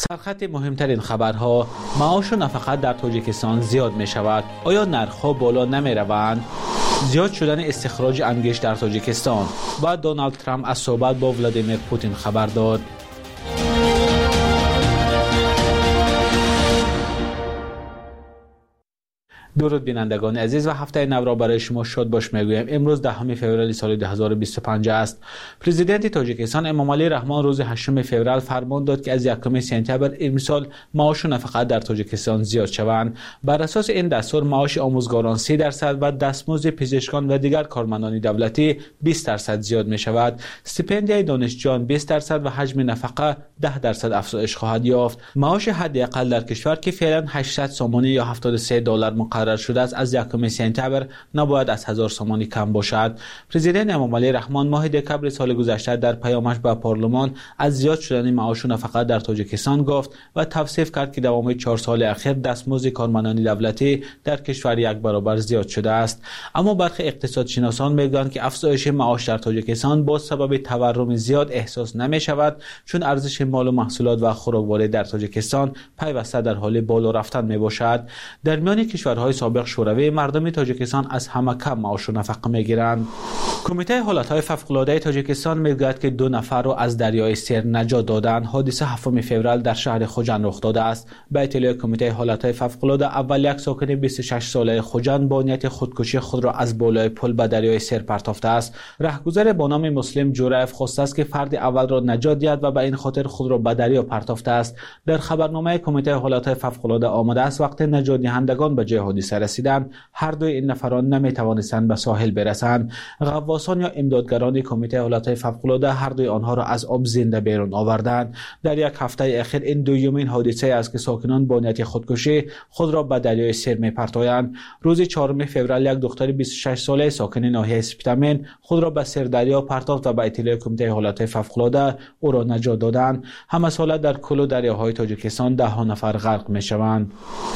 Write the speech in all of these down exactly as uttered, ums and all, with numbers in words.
سرخط مهمترین خبرها: معاش و نفقه در تاجیکستان زیاد می شود. آیا نرخ‌ها بالا نمی روند؟ زیاد شدن استخراج انگشت در تاجیکستان و دونالد ترامپ از صحبت با ولادیمیر پوتین خبر داد. درود بینندگان عزیز و هفته نو را برای شما شاد باش میگویم. امروز دهم فوریه سال دو هزار و بیست و پنج است. پرزیدنت تاجیکستان امامعلی رحمان روز هشتم فوریه فرمان داد که از یکم سپتامبر امسال معاش و نفقه در تاجیکستان زیاد شوند. بر اساس این دستور معاش آموزگاران سی درصد و دستمزد پزشکان و دیگر کارمندان دولتی بیست درصد زیاد می شود. استیپندیای دانشجویان بیست درصد و حجم نفقه ده درصد افزایش خواهد یافت. معاش حداقل در کشور که فعلا هشتصد سومانی یا هفتاد و سه دلار مقرر شده است از یکم سپتامبر نباید از هزار سومانی کم باشد. پرزیدنت امامعلی رحمان ماه دکمبر سال گذشته در پیامش به پارلمان از زیاد شدن معاش و نفقه در تاجیکستان گفت و توصیف کرد که دوام چهار سال اخیر دستمزد کارمندان دولتی در کشور یک برابر زیاد شده است. اما برخی اقتصادشناسان میگویند که افزایش معاش در تاجیکستان با سبب تورم زیاد احساس نمی شود، چون ارزش مال و محصولات و خوراکواری در تاجیکستان پیوسته در حال بالا رفتن می باشد. در میان کشورهای سابق شوروی مردم تاجیکستان از همه کم معاش و نفقه میگیرند. کمیته حالتهای فوق‌العاده تاجیکستان میگوید که دو نفر را از دریای سیر نجات دادند. حادثه هفتم فوریه در شهر خوجند رخ داده است. به اطلاع کمیته حالتهای فوق‌العاده، اول یک ساکن بیست و شش ساله خوجند با نیت خودکشی خود را از بالای پل به دریای سیر پرتافته است. رهگذر با نام مسلم جورایف خواسته است که فرد اول را نجات دهد و به این خاطر خود را به دریا پرتافته است. در خبرنامه کمیته حالتهای فوق‌العاده آمده است وقت نجات دهندگان به جای حادثه رسیدند، هر دوی این نفران نمی توانستند به ساحل برسند. غواصان یا امدادگران کمیته حالتهای فوق‌العاده هر دوی آنها را از آب زنده بیرون آوردند. در یک هفته اخیر این دومین حادثه است که ساکنان با نیت خودکشی خود را به دریای سیر می‌پرتایند. روز چهارم فوریه یک دختر بیست و شش ساله ساکن ناحیه سپتامین خود را به سیر دریا پرتافت و به اطلاع کمیته حالتهای فوق‌العاده او را نجات دادند. همه ساله در کل دریاهای تاجیکستان ده ها نفر غرق می‌شوند.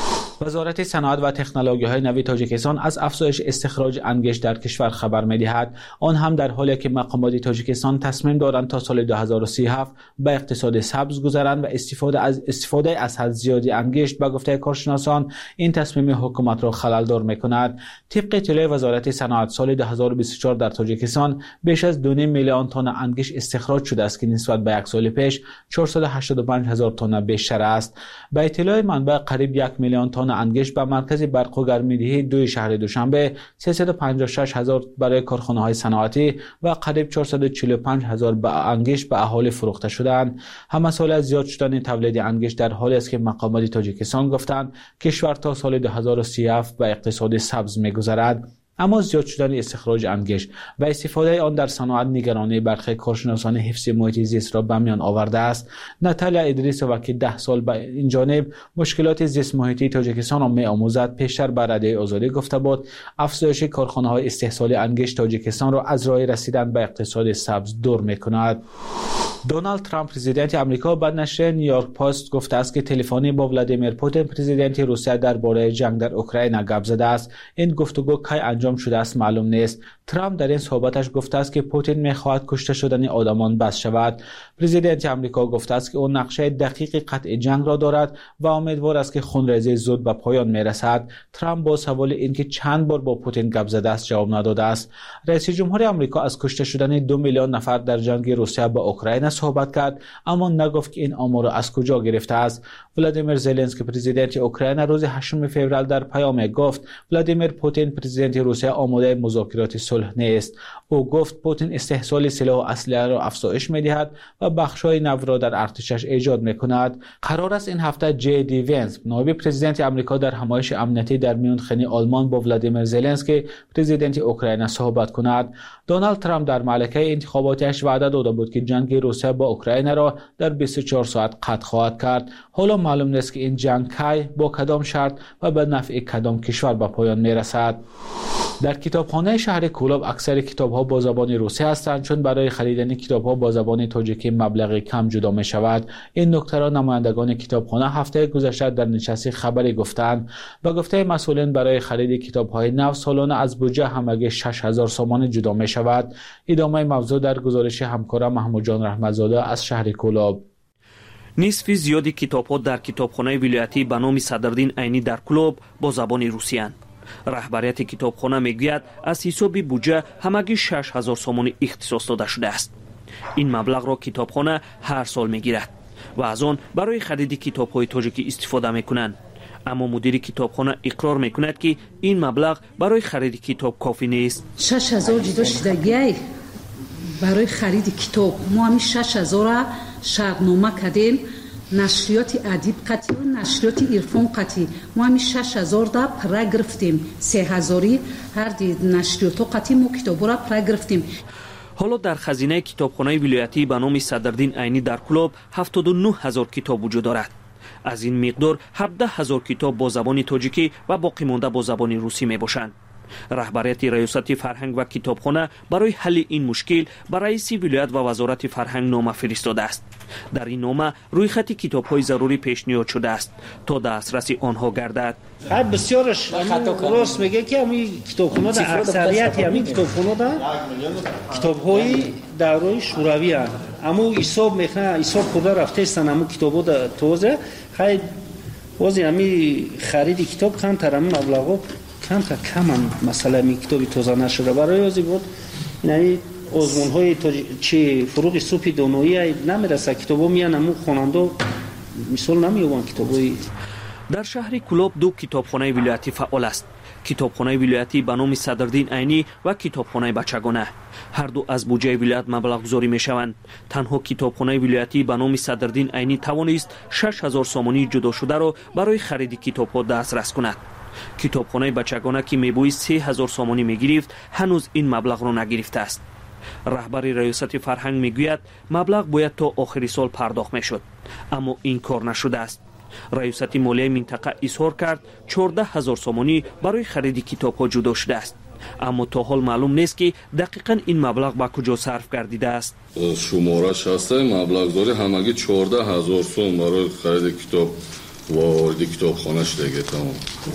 وزارت صنعت و تکنولوژی‌های نوین تاجیکستان از افزایش استخراج انگشت در کشور خبر می‌دهد، آن هم در حالی که مقامات تاجیکستان تصمیم دارند تا سال دو هزار و سی و هفت به اقتصاد سبز گذرند و استفاده از استفاده از حد زیادی انگشت به گفته کارشناسان این تصمیم حکومت را خلل‌دار می‌کند. طبق اطلاع وزارت صنعت سال دو هزار و بیست و چهار در تاجیکستان بیش از دو میلیون تن انگشت استخراج شده است که نسبت به یک سال پیش چهارصد و هشتاد و پنج هزار تن بیشتر است. به اطلاع منبع قریب یک میلیون تن انگشت به مرکز برق و گرمایدهی دوی شهر دوشنبه، سیصد و پنجاه و شش هزار برای کارخانه‌های صنعتی و قریب چهارصد و چهل و پنج هزار به انگشت به اهالی فروخته شدند. همه سال از زیاد شدن تولید انگشت در حالی است که مقامات تاجیکستان گفتند کشور تا سال دو هزار و سی و هفت به اقتصاد سبز می‌گذرد. اما زیاد شدن استخراج انگشت و استفاده آن در صنعت نگرانی برخی کارشناسان حفظ محیط زیست را به میان آورده است. ناتالیا ادریس و که ده سال به این جانب مشکلات زیست محیطی تاجیکستان را می‌آموزد پیشتر به رده آزادی گفته بود افزایش کارخانه‌های استحصال انگشت تاجیکستان را از راه رسیدن به اقتصاد سبز دور می‌کند. دونالد ترامپ پرزیدنت آمریکا به نشر نیویورک پست گفته است که تلفنی با ولادیمیر پوتین پرزیدنت روسیه درباره جنگ در اوکراین گپ زده است. این گفتگو کی انجام شده است معلوم نیست. ترامپ در این صحبتش گفته است که پوتین می‌خواهد کشته شدن آدمان بس شود. پرزیدنت آمریکا گفته است که او نقشه دقیق قطع جنگ را دارد و امیدوار است که خونریزی زود به پایان می‌رسد. ترامپ با سوال اینکه چند بار با پوتین گپ زده است جواب نداده است. رئیس جمهور آمریکا از کشته شدن دو میلیون نفر در جنگ روسیه با اوکراین صحبت کرد، اما نگفت که این آمار از کجا گرفته است. ولادیمیر زلنسکی پرزیدنت اوکراین روز هشتم فوریه در پیام گفت ولادیمیر پوتین پرزیدنت روسیه آماده مذاکرات صلح نیست. او گفت پوتین استحصال سلاح و اسلحه را افزایش می‌دهد و بخش‌های نو را در ارتشش ایجاد می‌کند. قرار است این هفته جی دی وینس نایب پرزیدنت آمریکا در همایش امنیتی در میونخ آلمان با ولادیمیر زلنسکی پرزیدنت اوکراین صحبت کند. دونالد ترامپ در معرکه انتخاباتیش وعده داده بود که جنگ روسیه با اوکراین را در بیست و چهار ساعت قطع خواهد کرد. حالا معلوم نیست که این جنگ کی با کدام شرط و به نفع کدام کشور به پایان میرسد. در کتابخانه شهر کولاب اکثر کتاب‌ها با زبان روسی هستند، چون برای خریدن کتاب‌ها با زبان تاجیکی مبلغ کم جدا می‌شود. این نکته را نمایندگان کتابخانه هفته گذشته در نشست خبری گفتند. با گفته مسئولین برای خرید کتاب‌های نو سالانه از بودجه همگی شش هزار سومان جدا می‌شود. ادامه موضوع در گزارش همکارم محمود جان رحمتزاده از شهر کولاب. نصف زیادی کتاب‌ها در کتابخانه ولایتی به نام صدرالدین عینی در کلوب با زبان روسی اند. رهبریت کتابخانه میگوید از حساب بودجه همگی شش هزار سومانی اختصاص داده شده است. این مبلغ را کتابخانه هر سال میگیرد و از آن برای خرید کتاب‌های تاجیکی استفاده میکنند. اما مدیر کتابخانه اقرار میکند که این مبلغ برای خرید کتاب کافی نیست. شش هزار جدا شدگی برای خرید کتاب ما همین شش هزار را شرطنامه کردیم. نشریات ادیب قطعی و نشریات عرفان قطعی ما همین شش هزار را پرا گرفتیم. سه هزاری هر دی نشریات قطعی ما کتاب را پرا گرفتیم. حالا در خزینه کتابخانه ولایتی به نام صدرالدین عینی در کلوب هفتاد و نه هزار کتاب وجود دارد. از این مقدار هفده هزار کتاب با زبان تاجیکی و باقی مانده با زبان روسی می باشند. رهبریت ریاست فرهنگ و کتابخانه برای حل این مشکل به رئیس ولایت و وزارت فرهنگ نامه فرستاده است. در این نامه رویخط کتاب‌های ضروری پیشنهاد شده است تا دسترس آنها گردد. بسیارش راست میگه که همین کتابخانه در اکثریت همین کتابخانه در کتاب‌های دوره شوروی اند. اما حساب میکنه حساب خدا رفته است اما کتاب‌ها در توزه خیلی واسه همین خرید کتاب کم ترم مبلغ کم تا کم هم مثلا می کتابی تازه نشده برای ازی بود یعنی آزمون های چی فروغ صوفی دانایی نمیرسه کتابو میان امو خواننده مثال نمیوان کتابوی. در شهر کلوب دو کتابخانه ولایتی فعال است. کتابخانه ولایتی به نام صدرالدین عینی و کتابخانه بچگانه. هر دو از بودجه ولایت مبلغ گذاری میشوند. تنها کتابخانه ولایتی به نام صدرالدین عینی توانست شش هزار سومانی جدا شده را برای خرید کتاب‌ها دسترس کند. کتابخانه بچگانه که میبوی سه هزار سومانی میگرفت هنوز این مبلغ را نگرفته است. رهبر ریاست فرهنگ میگوید مبلغ باید تا آخر سال پرداخت میشد اما این کار نشده است. ریاست مالیه منطقه اظهار کرد چهارده هزار سومانی برای خرید کتاب‌ها جدا شده است اما تا حال معلوم نیست که دقیقاً این مبلغ به کجا صرف گردیده است. شمارش هست مبلغ داره همگی چهارده هزار سوم برای خرید کتاب وارد کتابخانه شده دیگه تمام.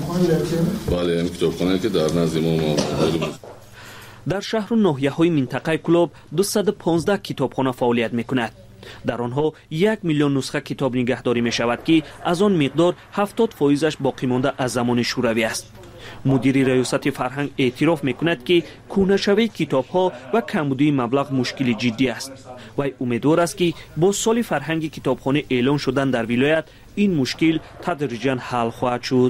بله این کتابخانه که در نزد ما موجود. در شهر و ناحیه‌های منطقه کلوب دویست و پانزده کتابخانه فعالیت میکند. در آنها یک میلیون نسخه کتاب نگهداری می شود که از آن مقدار هفتاد فایزش باقی مانده از زمان شوروی است. مدیر ریاست فرهنگ اعتراف میکند که کهنه‌شوی کتاب‌ها و کمبودی مبلغ مشکل جدی است. و امیدوار است که با سال فرهنگ کتابخانه اعلان شدن در ولایت این مشکل تدریجاً حل خواهد شد.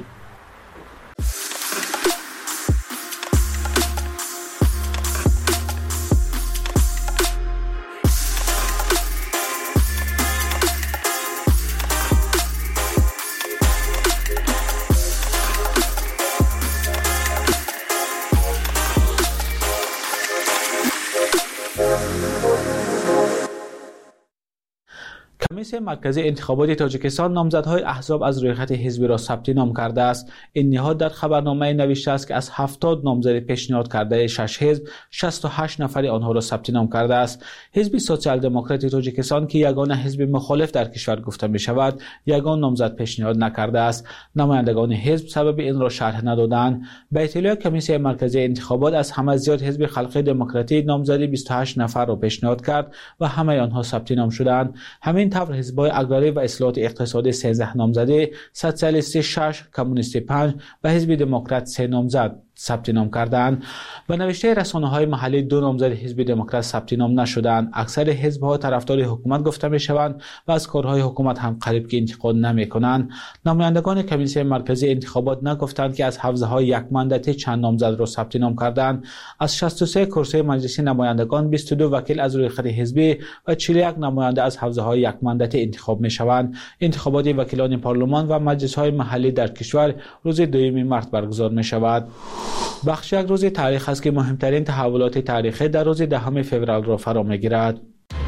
کمیسیون مرکزی انتخابات تاجیکستان نامزدهای احزاب از روی خط حزبی را ثبت نام کرده است. این نهاد در خبرنامه نوشته است که از هفتاد نامزد پیشنهاد کرده شش حزب شصت و هشت نفر آنها را ثبت نام کرده است. حزب سوسیال دموکرات تاجیکستان که یگانه حزب مخالف در کشور گفته می شود یگان نامزد پیشنهاد نکرده است. نمایندگان حزب سبب این را شرح ندادند. به اطلاع کمیسیون مرکزی انتخابات از همه زیاد حزب خلق دموکراتی نامزدی بیست و هشت نفر را پیشنهاد کرد و همه آنها ثبت نام شدند. همین طور حزب‌های اگراری و اصلاحات اقتصادی سیزده نامزده، سوسیالیستی شش، کمونیستی پنج و حزب دموکرات سه نامزد ثبت نام کردند. به نوشته رسانه‌های محلی دو نامزد حزب دموکرات ثبت نام نشدند. اکثر حزب‌ها طرفدار حکومت گفته می‌شوند و از کارهای حکومت هم قریب که انتقاد نمی‌کنند. نمایندگان کمیسیون مرکزی انتخابات نگفتند که از حوزه‌های یک مانداتی چند نامزد را ثبت نام کردند. از شصت و سه کرسی مجلس نمایندگان بیست و دو وکیل از روی خط حزبی و چهل و یک نماینده از حوزه‌های یک مانداتی انتخاب می‌شوند. انتخابات وکیلان پارلمان و مجلس‌های محلی در کشور روز دوم مارس برگزار می‌شود. بخش یک روز تاریخ است که مهمترین تحولات تاریخی در روز دهم فوریه را فرا می‌گیرد.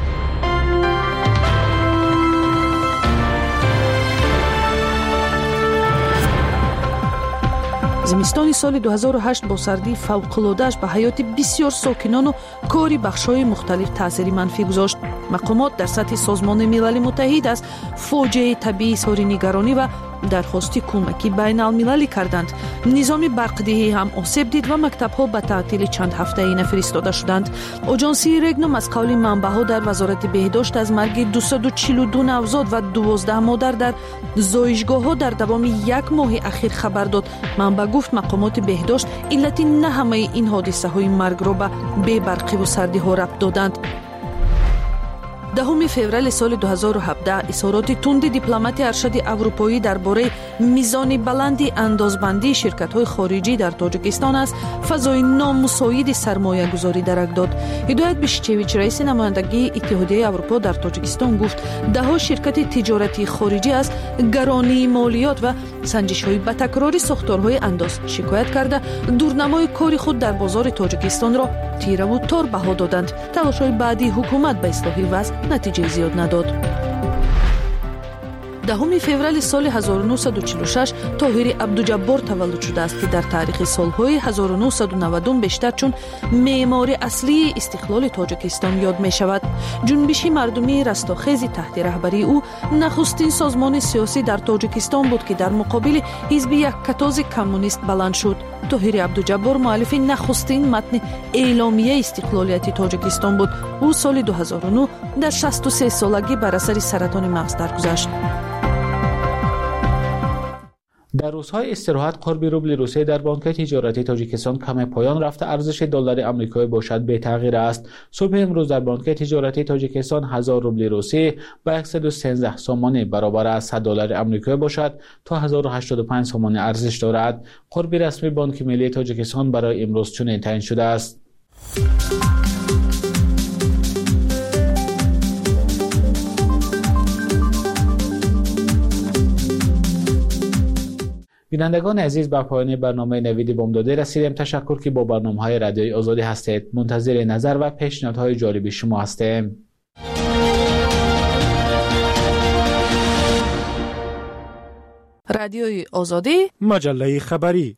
زمستانی سال دو هزار و هشت با سردی فوق‌العاده‌اش به حیات بسیار ساکنان و کاری بخش‌های مختلف تأثیری منفی گذاشت. مقامات در سطح سازمان ملل متحد از فاجعه طبیعی اظهار نگرانی و дархости кӯмаки байналмилалӣ карданд. низоми барқдиҳӣ ҳам осеб дид ва мактабҳо ба таътили чанд ҳафтаӣ нафиристода шуданд. оҷонсии регнум аз қавли манбаъҳо дар вазорати беҳдошт аз марги дусаду чилу ду навзод ва дувоздаҳ модар дар зоишгоҳҳо дар давоми як моҳи ахир хабар дод. манбаъ гуфт мақомоти беҳдошт иллати на ҳамаи ин ҳодисаҳои маргро ба бебарқиву сардиҳо рабт доданд. дҳуми феврали соли ду ҳазору ҳабдаҳ изҳороти тунди дипломати аршади аврупоӣ дар бораи мизони баланди андозбандии ширкатҳои хориҷӣ дар тоҷикистон аз фазои номусоиди сармоягузорӣ дарак дод. ҳидоят бишчевич раиси намояндагии иттиҳодияи аврупо дар тоҷикистон гуфт даҳо ширкати тиҷоратии хориҷӣ аз гаронии молиёт ва санҷишҳои батакрори сохторҳои андоз шикоят карда дурнамои кори худ дар бозори тоҷикистонро тираву тор баҳо доданд. талошҳои баъдии ҳукумат ба ислоҳи вазъ натиҷаи зиёд надод. дҳуми феврали соли ҳазору нӯҳсаду чилу шаш тоҳири абдуҷаббор таваллуд шудааст ки дар таърихи солҳои ҳазору нӯҳсаду навадум бештар чун меъмори аслии истиқлоли тоҷикистон ёд мешавад. ҷунбиши мардумии растохези таҳти раҳбарии ӯ нахустин созмони сиёсӣ дар тоҷикистон буд ки дар муқобили ҳизби яккатози коммунист баланд шуд. тоҳири абдуҷаббор муаллифи нахустин матни эъломияи истиқлолияти тоҷикистон буд. ӯ соли ду ҳазору нӯҳ дар шасту се солагӣ бар асари саратони мағз даргузашт. در روزهای استراحت قرب روبل روسیه در بانک تجارتی تاجیکستان کم پایان رفته ارزش دلار آمریکایی باشد به تغییر است. صبح امروز در بانک تجارتی تاجیکستان هزار روبل روسیه با صد و سیزده سومانی برابر است صد دلار آمریکایی باشد تا هزار و هشتاد و پنج سومانی ارزش دارد. قرب رسمی بانک ملی تاجیکستان برای امروز چنین تعیین شده است. بینندگان عزیز، به پایان برنامه نوید بامداده رسیدیم. تشکر که با برنامه‌های رادیوی آزادی هستید. منتظر نظر و پیشنهادهای جالب شما هستیم. رادیوی آزادی، مجله خبری.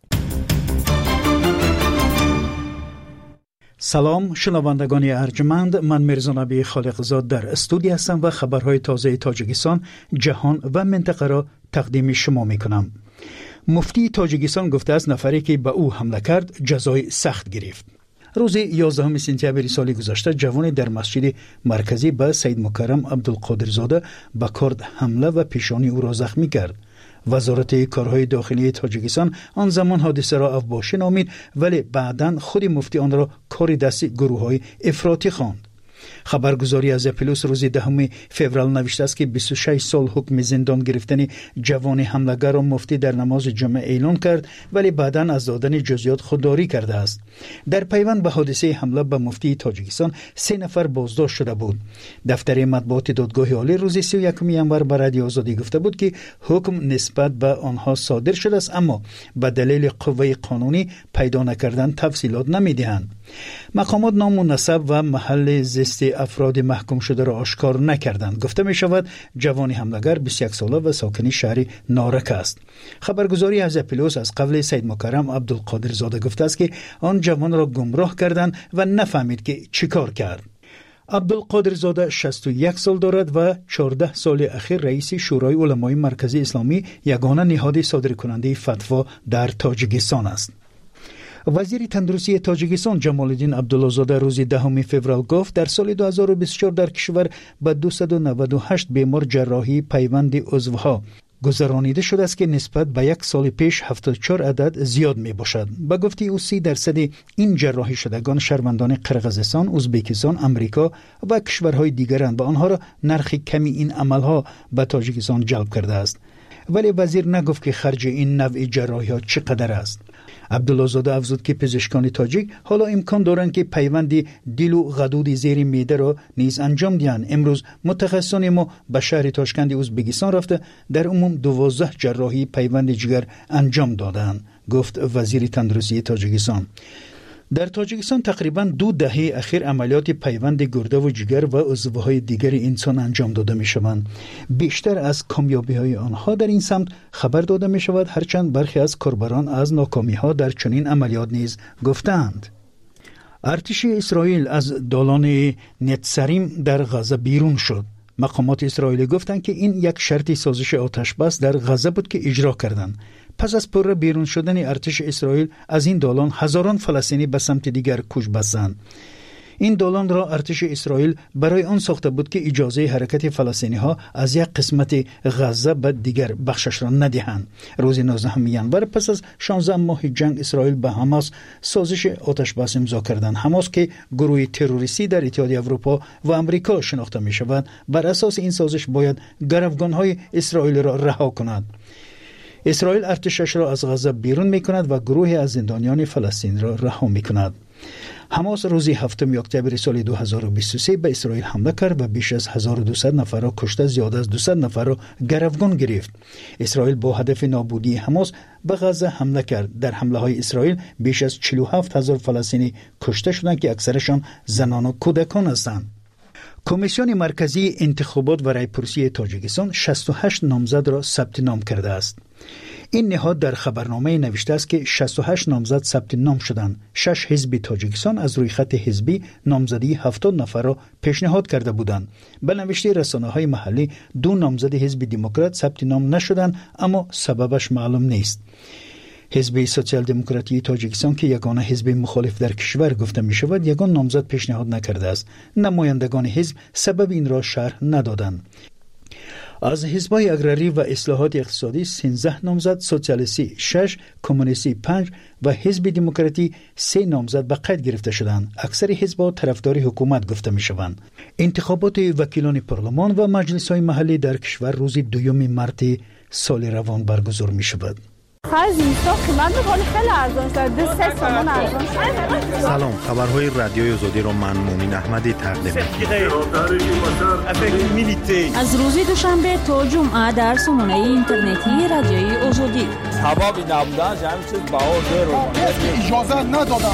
سلام شنوندگان ارجمند، من میرزا نبی خالقزاد در استودی هستم و خبرهای تازه تاجیکستان، جهان و منطقه را تقدیم شما میکنم. مفتی تاجیکستان گفته است نفری که به او حمله کرد جزای سخت گرفت. روز یازدهم سپتامبر سال گذشته جوانی در مسجد مرکزی به سید مکرم عبدالقادرزاده به کرد حمله و پیشانی او را زخمی کرد. وزارت کارهای داخلی تاجیکستان آن زمان حادثه را افباشه نامید، ولی بعداً خود مفتی آن را کار دست گروه‌های افراطی خواند. خبرگزاری از پلوس روز دهم فوریه نوشته است که بیست و شش سال حکم زندان گرفتن جوان حمله‌گر را مفتی در نماز جمعه اعلان کرد، ولی بعداً از دادن جزئیات خودداری کرده است. در پیوند به حادثه حمله به مفتی تاجیکستان سه نفر بازداشت شده بود. دفتر مطبوعات دادگاه عالی روز سی و یکم ژانویه به رادیو آزادی گفته بود که حکم نسبت به آنها صادر شده است، اما به دلیل قوه قانونی پیدا نکردن تفصیلات نمی‌دهند. مقامات نام و نسب و محل زیست افراد محکوم شده را آشکار نکردند. گفته می شود جوان حمله‌گر بیست و یک ساله و ساکن شهر نارک است. خبرگزاری از پلوس از قول سید مکرم عبدالقادرزاده گفته است که آن جوان را گمراه کردند و نفهمید که چیکار کرد. عبدالقادرزاده شصت و یک سال دارد و چهارده سال اخیر رئیس شورای علمای مرکزی اسلامی، یگانه نهاد صادرکننده فتوا در تاجیکستان است. وزیر تندرستی تاجیکستان جمال الدین عبدالله‌زاده روز دهم فوریه گفت در سال دو هزار و بیست و چهار در کشور به دویست و نود و هشت بیمار جراحی پیوند عضوها گذرانیده شده است که نسبت به یک سال پیش هفتاد و چهار عدد زیاد می باشد. به گفته او سی درصد این جراحی شدگان شهروندان قرقیزستان، ازبکستان، امریکا و کشورهای دیگرند و آنها را نرخ کمی این عملها به تاجیکستان جلب کرده است. ولی وزیر نگفت که خرج این نوع جراحی ها چقدر است. عبدالله‌زاده افزود که پزشکان تاجیک حالا امکان دارند که پیوند دل و غدود زیر معده را نیز انجام دهند. امروز متخصصان ما به شهر تاشکند ازبکستان رفته در عموم دوازده جراحی پیوند جگر انجام دادند، گفت وزیر تندرستی تاجیکستان. در تاجیکستان تقریباً دو دهه اخیر عملیات پیوند گرده و جگر و عضوهای دیگر انسان انجام داده می شوند. بیشتر از کامیابی های آنها در این سمت خبر داده می شود، هرچند برخی از کاربران از ناکامی ها در چنین عملیات نیز گفتند. ارتش اسرائیل از دالان نتسریم در غزه بیرون شد. مقامات اسرائیلی گفتند که این یک شرط سازش آتش بس در غزه بود که اجرا کردند. پس از پر بیرون شدن ارتش اسرائیل از این دالان هزاران فلسطینی به سمت دیگر کوچ بستند. این دالان را ارتش اسرائیل برای آن ساخته بود که اجازه حرکت فلسطینی ها از یک قسمت غزه به دیگر بخشش را ندهند. روز نوزدهم ژانویه پس از شانزده ماه جنگ اسرائیل به حماس سازش آتش بس امضا کردند. حماس که گروه تروریستی در اتحادیه اروپا و آمریکا شناخته می شود، بر اساس این سازش باید گروگان های اسرائیل را رها کند. اسرائیل ارتشش را از غزه بیرون می کند و گروه از زندانیان فلسطین را رها می کند. حماس روز هفتم اکتبر سال دو هزار و بیست و سه به اسرائیل حمله کرد و بیش از هزار و دویست نفر را کشته، زیاد از دویست نفر را گروگان گرفت. اسرائیل با هدف نابودی حماس به غزه حمله کرد. در حمله های اسرائیل بیش از چهل و هفت هزار فلسطینی کشته شدند که اکثرشان زنان و کودکان هستند. کمیسیون مرکزی انتخابات و رایپرسی تاجیکستان شصت و هشت نامزد را ثبت نام کرده است. این نهاد در خبرنامه نوشته است که شصت و هشت نامزد ثبت نام شدند. شش حزب تاجیکستان از روی خط حزبی نامزدی هفتاد نفر را پیشنهاد کرده بودند. به نوشته رسانه‌های محلی دو نامزد حزب دموکرات ثبت نام نشدند، اما سببش معلوم نیست. حزب سوسیال دموکراتی تاجیکستان که یگانه حزب مخالف در کشور گفته می شود، یگان نامزد پیشنهاد نکرده است. نمایندگان حزب سبب این را شرح ندادند. از حزب‌های اگراری و اصلاحات اقتصادی سیزده نامزد، سوسیالیستی شش، کمونیستی پنج و حزب دموکراتی سه نامزد به قید گرفته شدند. اکثر حزب‌ها طرفدار حکومت گفته می‌شوند. انتخابات وکیلان پارلمان و مجلس‌های محلی در کشور روز دوم مارس سال روان برگزار می‌شود. سلام، خبرهای رادیوی آزادی را من مومن احمدی تقدیم می‌کنم. از روز دوشنبه تا جمعه در سامانه اینترنتی رادیوی آزادی. حبابی نبودن همین چیز باور رو اجازه ندادن.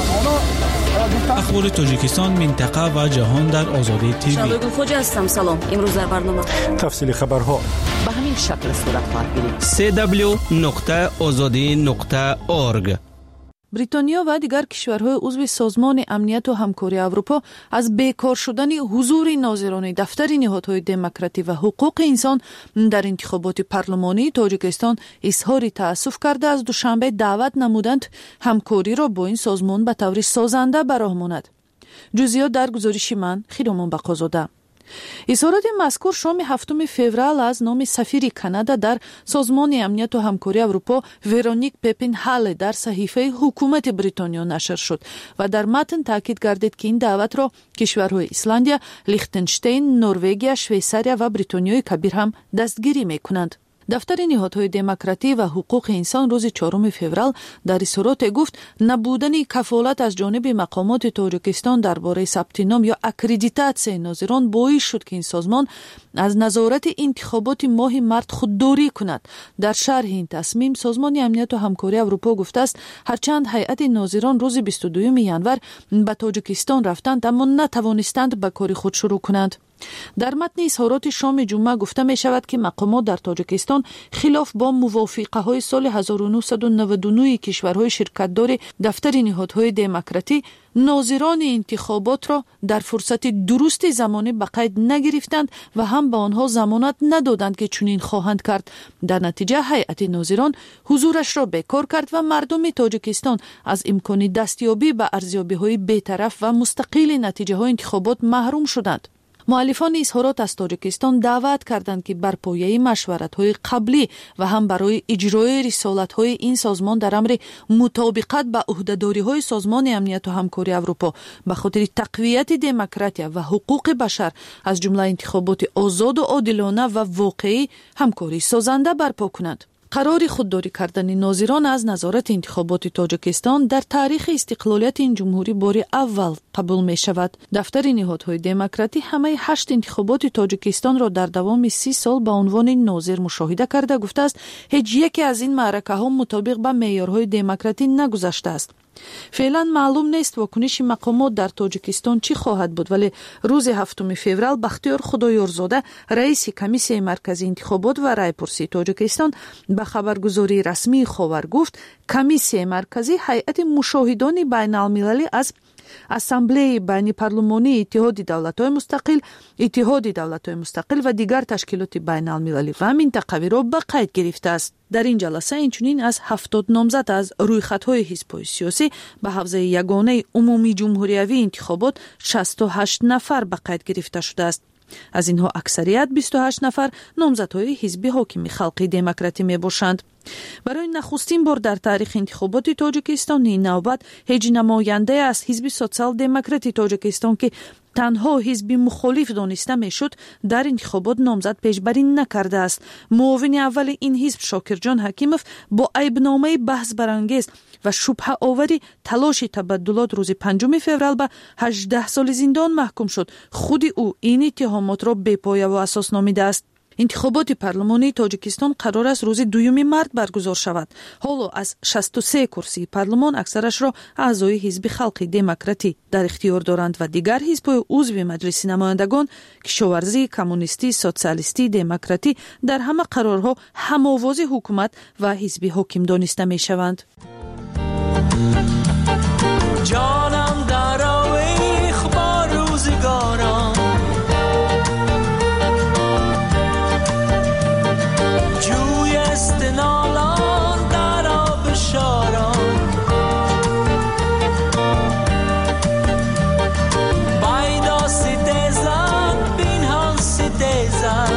اخبار تاجیکستان، منطقه و جهان در آزادی تیوی. شبگون خوجا هستم. سلام. امروز در برنامه تفصیل خبرها به همین شکل صورت خواهد گرفت. سی دبلیو نقطه آزادی نقطه اورگ. بریتانیا و دیگر کشورهای عضو سازمان امنیت و همکاری اروپا از بیکار شدن حضور ناظران دفتر نهادهای دموکراتی و حقوق انسان در انتخابات پارلمانی تاجیکستان اظهار تأسف کرده از دوشنبه دعوت نمودند همکاری را با این سازمان به طور سازنده براه ماند. جزئیات در گزارش من خیرمان بقازاده. اظهارات مذکور شام هفتم فوریه از نام سفیر کانادا در سازمان امنیت و همکاری اروپا ورونیک پپین هال در صحیفه حکومت بریتانیا نشر شد و در متن تاکید گردید که این دعوت را کشورهای ایسلندیا، لیختنشتین، نروژ، شویساریا و بریتانیای کبیر هم دستگیری می‌کنند. دفتر نهادهای دموکراتی و حقوق انسان روز چهارم فوریه در اظهارات گفت نبودن کفالت از جانب مقامات تاجیکستان درباره ثبت نام یا اکریدیتاسیون ناظران باعث شد که این سازمان از نظارت انتخابات ماه مارس خودداری کند. در شرح این تصمیم سازمان امنیت و همکاری اروپا گفته است هرچند هیئت ناظران روز بیست و دوم ژانویه به تاجیکستان رفتند اما نتوانستند به کار خود شروع کنند. در متن اظهارات شام جمعه گفته می شود که مقامات در تاجیکستان خلاف با موافقه های سال هزار و نهصد و نود و نه کشورهای شرکتدار دفتر نهادهای دموکراتی ناظران انتخابات را در فرصت درست زمانی به قید نگرفتند و هم به آنها ضمانت ندادند که چنین خواهند کرد. در نتیجه هیئت ناظران حضورش را بیکار کرد و مردم تاجیکستان از امکان دستیابی به ارزیابی‌های بی‌طرف و مستقل نتیجه های انتخابات محروم شدند. مؤلفان اظهارات از تاجیکستان دعوت کردند که بر پایه مشورت‌های قبلی و هم برای اجرای رسالت‌های این سازمان در امر مطابقت با عهده‌داری‌های سازمان امنیت و همکاری اروپا به خاطر تقویت دموکراسی و حقوق بشر از جمله انتخابات آزاد و عادلانه و واقعی همکاری سازنده برپا کنند. قرار خودداری کردن ناظران از نظارت انتخابات تاجیکستان در تاریخ استقلالیت این جمهوری بار اول قبول می شود. دفتر نهادهای دموکراتی همه هشت انتخابات تاجیکستان را در دوام سی سال به عنوان ناظر مشاهده کرده گفته است هیچ یکی از این معرکه ها مطابق با معیارهای دموکراتی نگذشته است. فعلا معلوم نیست واکنش مقامات در تاجیکستان چی خواهد بود، ولی روز هفتم فوریه بختیار خدایارزاده رئیس کمیسیون مرکزی انتخابات و رایپرسی تاجیکستان به خبرگزاری رسمی خاور گفت کمیسیون مرکزی هیئت مشاهدان بین المللی از ассамблеяи байнипарлумонии иттиҳоди давлатҳои мустақил, иттиҳоди давлатҳои мустақил ва дигар ташкилоти байналмилалӣ ва минтақавиро ба қайд гирифтааст. дар ин ҷаласа инчунин аз ҳафтод номзад аз рӯйхатҳои ҳизбҳои сиёсӣ ба ҳавзаи ягонаи умумии ҷумҳуриявии интихобот шасту ҳашт нафар ба қайд гирифта шудааст. аз инҳо аксарият бисту ҳашт нафар номзадҳои ҳизби ҳокими халқи демократӣ мебошанд. барои нахустин бор дар таърихи интихоботи тоҷикистон ин навбат ҳеҷ намояндае аз ҳизби социал-демократи тоҷикистон ки танҳо ҳизби мухолиф дониста мешуд дар интихобот номзад пешбарӣ накардааст. муовини аввали ин ҳизб Шокирҷон Ҳакимов бо айбномаи баҳсбарангез ва шубҳаовари талоши табаддулот рӯзи панҷуми феврал ба ҳаждаҳ соли зиндон маҳкум шуд. худи ӯ ин иттиҳомотро бепояву асос номидааст. интихоботи парлумонии тоҷикистон қарор аст рӯзи дуюми март баргузор шавад. ҳоло аз шасту се курсии парлумон аксарашро аъзои ҳизби халқи демократӣ дар ихтиёр доранд ва дигар ҳизбҳои узви маҷлиси намояндагон кишоварзӣ, коммунистӣ, социалистӣ, демократӣ дар ҳама қарорҳо ҳамовози ҳукумат ва ҳизби ҳоким дониста мешаванд. جانم در آویخ با روزگاران جوی استنالان در آب شاران بایدا ستیزن بینهان ستیزن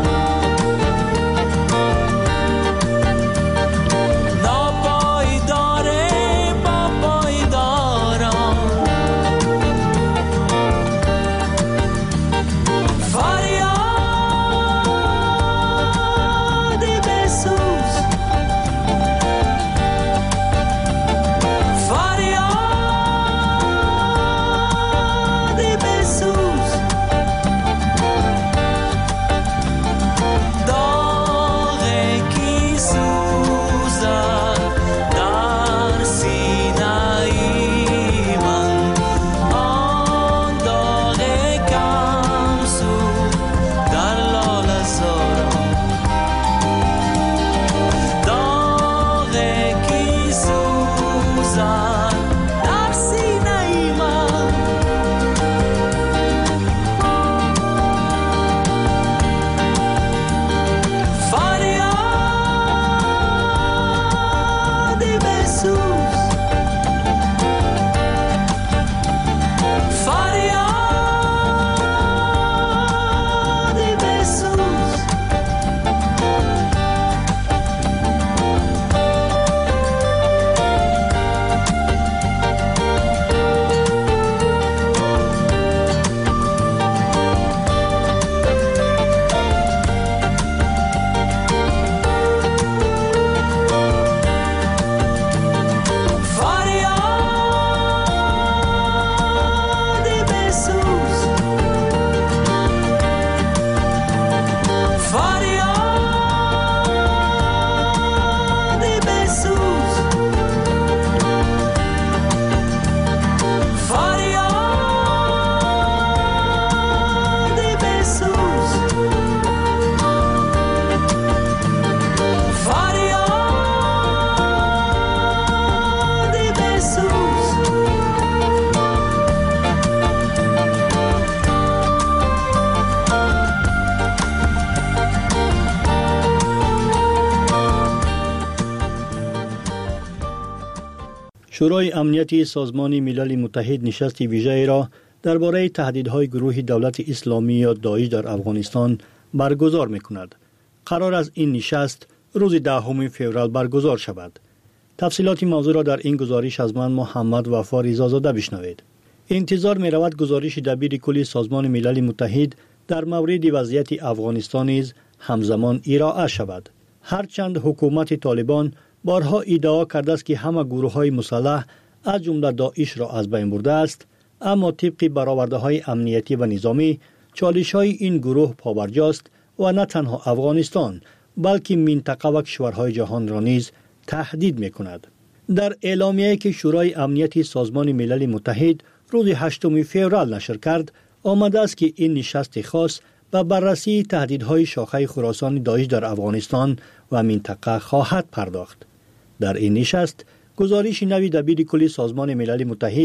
شورای امنیتی سازمان ملل متحد نشست ویژه‌ای را درباره تهدیدهای گروه دولت اسلامی یا داعش در افغانستان برگزار می‌کند. قرار است این نشست روز دهم فوریه برگزار شود. تفصیلات موضوع را در این گزارش از من محمد وفا رضازاده بشنوید. انتظار می‌رود گزارش دبیر کل سازمان ملل متحد در مورد وضعیت افغانستان نیز همزمان ارائه شود. هرچند حکومت طالبان بارها ادعا کرده است که همه گروه‌های مسلح از جمله داعش را از بین برده است، اما طبق برآورده‌های امنیتی و نظامی چالش‌های این گروه پابرجاست و نه تنها افغانستان بلکه منطقه و کشورهای جهان را نیز تهدید می‌کند. در اعلامیه‌ای که شورای امنیتی سازمان ملل متحد روز هشتم فوریه نشر کرد، آمده است که این نشست خاص به بررسی تهدیدهای شاخه خراسان داعش در افغانستان و منطقه خواهد پرداخت. در این نشست گزارش نوی دبیر کل سازمان ملل متحد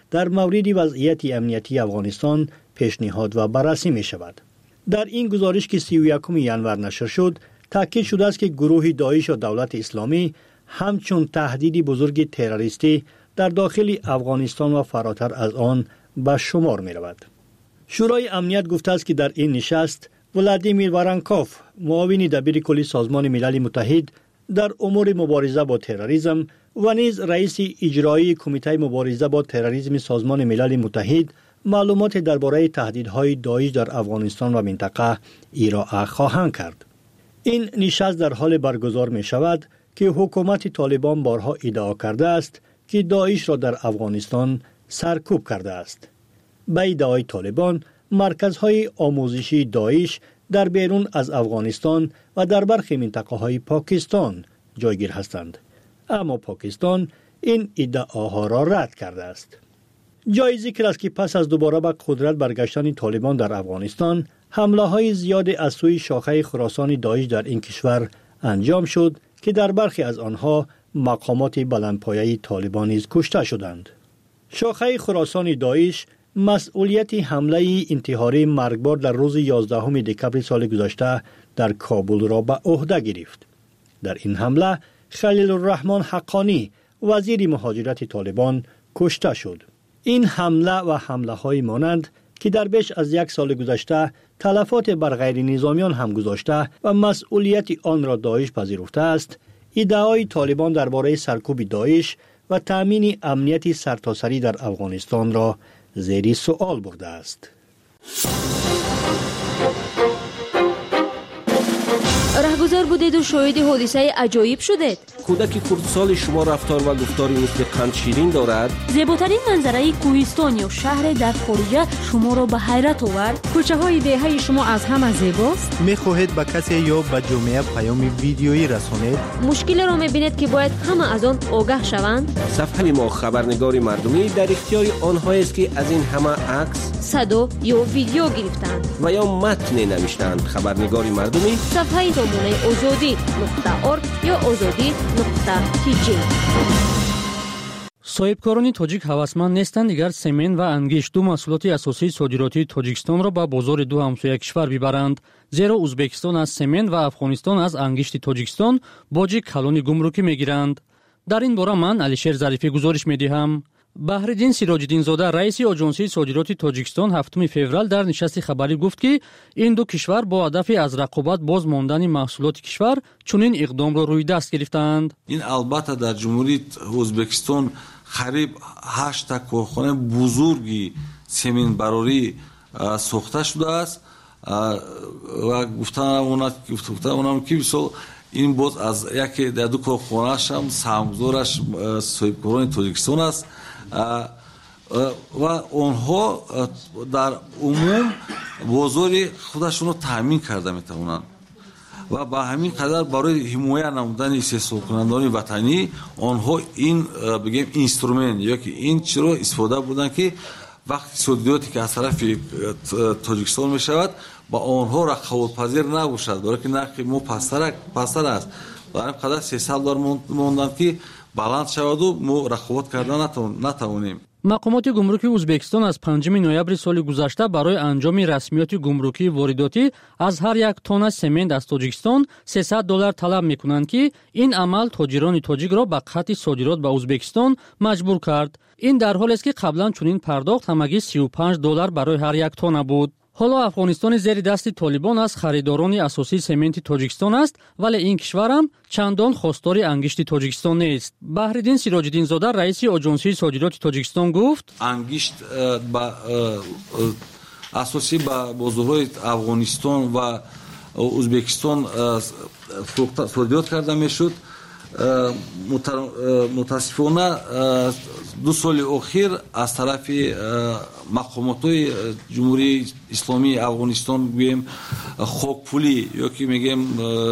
در مورد وضعیت امنیتی افغانستان پیشنهاد و بررسی می شود. در این گزارش که سی و یکم ژانویه نشر شد، تاکید شده است که گروه داعش و دولت اسلامی همچون تهدیدی بزرگ تروریستی در داخل افغانستان و فراتر از آن به شمار می رود. شورای امنیت گفته است که در این نشست ولادیمیر وارانکوف، معاون دبیر کلی سازمان ملل متحد در امور مبارزه با تروریسم و نیز رئیس اجرایی کمیته مبارزه با تروریسم سازمان ملل متحد معلومات درباره تهدیدهای داعش در افغانستان و منطقه ارائه خواهند کرد. این نشست در حال برگزار می شود که حکومت طالبان بارها ادعا کرده است که داعش را در افغانستان سرکوب کرده است. به ادعای طالبان، مرکزهای آموزشی داعش در بیرون از افغانستان و در برخی منطقه‌های پاکستان جایگیر هستند. اما پاکستان این ادعاها را رد کرده است. جای ذکر است که پس از دوباره به قدرت برگشتن طالبان در افغانستان، حمله‌های زیاد از سوی شاخه خراسان داعش در این کشور انجام شد که در برخی از آنها مقامات بلندپایه طالبان نیز کشته شدند. شاخه خراسان داعش مسئولیت حمله انتحاری مرگبار در روز یازدهم دکمبر سال گذشته در کابل را به عهده گرفت. در این حمله خلیل الرحمن حقانی، وزیر مهاجرت طالبان، کشته شد. این حمله و حمله های مانند که در بیش از یک سال گذشته تلفات بر غیر نظامیان هم گذاشته و مسئولیت آن را داعش پذیرفته است، ادعای طالبان درباره سرکوب داعش و تامین امنیت سرتاسری در افغانستان را زیر سوال برده است. رهگذر بودید و شاهد حادثه عجایب شدید. کودک خردسال شما رفتار و گفتاری مثل قند شیرین دارد. زیباترین منظره کوهستان یا شهر در خارج شما را به حیرت آورد. کوچه های دهه شما از همه زیباست. میخواهید به کسی یا به جامعه پیام ویدیویی رسانید؟ مشکل را میبینید که باید همه از آن آگاه شوند. صفحه ما خبرنگار مردمی در اختیار آنهایی است که از این همه عکس، صدا یا ویدیو گرفتند و یا متن نوشتند. خبرنگار مردمی صفحه نمونه آزادی نقطه ارگ یا آزادی نقطه تی جی. صاحبکاران تاجیک هوسمند نیستند دیگر سمن و انگشت، دو محصولات اساسی صادراتی تاجیکستان را به بازار دو همسایه کشور ببرند، زیرا ازبکستان از سمن و افغانستان از انگشت تاجیکستان باج کلان گمرکی میگیرند. در این باره من علیشیر ظریفی گزارش میدهم. بحرالدین سراج‌الدین زاده، رئیس آژانسی صادرات تاجیکستان، هفتم فوریه در نشست خبری گفت که این دو کشور با هدف از رقابت باز ماندن محصولات کشور چنین اقدام را روی دست گرفتند. این البته در جمهوری ازبکستان قریب هشت تا کارخانه بزرگی سمن براری ساخته شده است و گفتن اونا گفتن اونا که بسیار این باز از یکی در دو کارخانه‌اش هم سهام‌گذارش صاحبکاران تاجیکستان است و آنها در عموم بازار خودشون رو تامین کرده میتونن و با همین قدر برای حمایت نمودن استثمار کنندگان وطنی آنها این بگیم اینسترومنت یا که این چرا استفاده بودن که وقتی صادراتی که از طرف تاجیکستان میشود با آنها رقابت پذیر نباشد، برای که نرخ ما پستر پستر است و همین قدر سیصد دلار موندن که بلند شود و ما رقابت کردن نتوانیم. مقامات گمرکی ازبکستان از پنجم نوامبر سال گذشته برای انجام رسمیات گمرکی وارداتی از هر یک تن سمنت از تاجیکستان سیصد دلار طلب میکنند که این عمل تاجران تاجیک را به قطع صادرات به ازبکستان مجبور کرد. این در حالی است که قبلا چنین پرداخت همگی سی و پنج دلار برای هر یک تن بود. حالا افغانستان زیر دست طالبان از خریداران اساسی سمنت تاجیکستان است، ولی این کشور هم چندان خواستار انگشت تاجیکستان نیست. بحرالدین سراج‌الدین زاده، رئیس آژانسی صادرات تاجیکستان، گفت انگشت با اساسی با بازارهای افغانستان و ازبکستان صادرات کرده میشد. متاسفانه دو سال اخیر از طرف مقامات جمهوری اسلامی افغانستان گویم خاکپولی یا که میگیم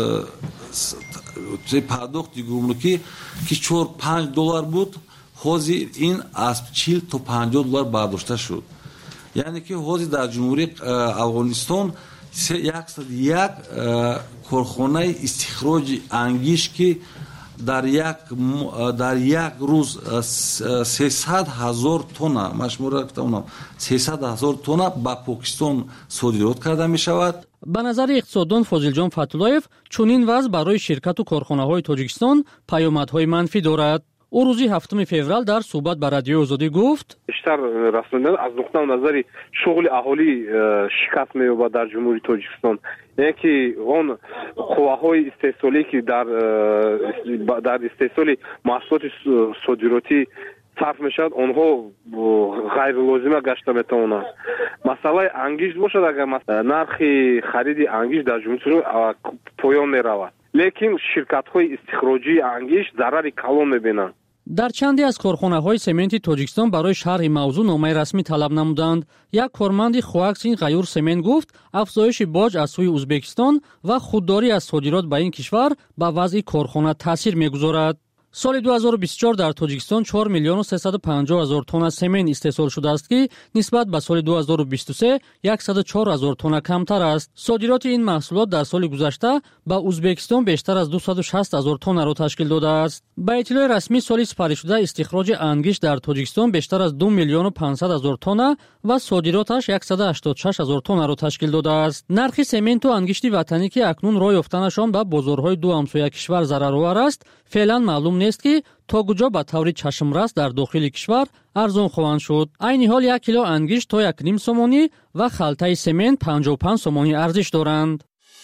پرداخت گمرکی که چهار پنج دلار بود، حاضر این از چهل تا پنجاه دلار برداشته شد. یعنی که حاضر در جمهوری افغانستان یک یک کارخانه استخراج انگشت که در یک در یک روز سیصد هزار تonna مشموره گفتم سیصد هزار تonna به پاکستان صادرات کرده می شود. به نظر اقتصاددان فاضلجان فتولایف چنین وضع برای شرکت و کارخانه‌های تاجیکستان پیامدهای منفی دارد. او روزی هفتم فوریه در صحبت با رادیو آزادی گفت بیشتر رسانه‌ها از نقطه نظر شغل اهالی شکست می‌یابد در جمهوری تاجیکستان. یکی اون قواهای استحصالی که در در استحصال محصولات صادراتی صرف میشد اونها غیر لازمه گشته میتونند. مسئله انگیز باشد اگر نرخ خرید انگیز در جمهوری پایان میرود، لیکن شرکت‌های استخراجی انگیز ضرر کلان می‌بینند. در چندی از کارخانه‌های سمنتی تاجیکستان برای شرح موضوع نامه رسمی طلب نمودند. یک کارمند خواکسین غیور سمنت گفت افزایش باج از سوی ازبکستان و خودداری از صادرات به این کشور به وضع کارخانه تاثیر می‌گذارد. سال دو هزار و بیست و چهار در تاجیکستان چهار میلیون و سیصد و پنجاه هزار تن سمن استحصال شده است که نسبت به سال دو هزار و بیست و سه صد و چهار هزار تن کمتر است. صادرات این محصولات در سال گذشته به ازبکستان بیشتر از دویست و شصت هزار تن را تشکیل داده است. به اطلاع رسمی سالی سپری شده استخراج انگشت در تاجیکستان بیشتر از دو میلیون و پانصد هزار تن و صادراتش صد و هشتاد و شش هزار تن را تشکیل داده است. نرخ سمنت و انگشت وطنی که اکنون راه یافتنشان به بازارهای دو همسایه کشور ضررآور است، فعلا معلوم نیست که تا کجا به طور چشمرس در داخل کشور ارزان خواهند شد. عین حال یک کیلو انگشت تا یک نیم سومانی و خلطه سمنت پنجاه و پنج سومانی ارزش دارند.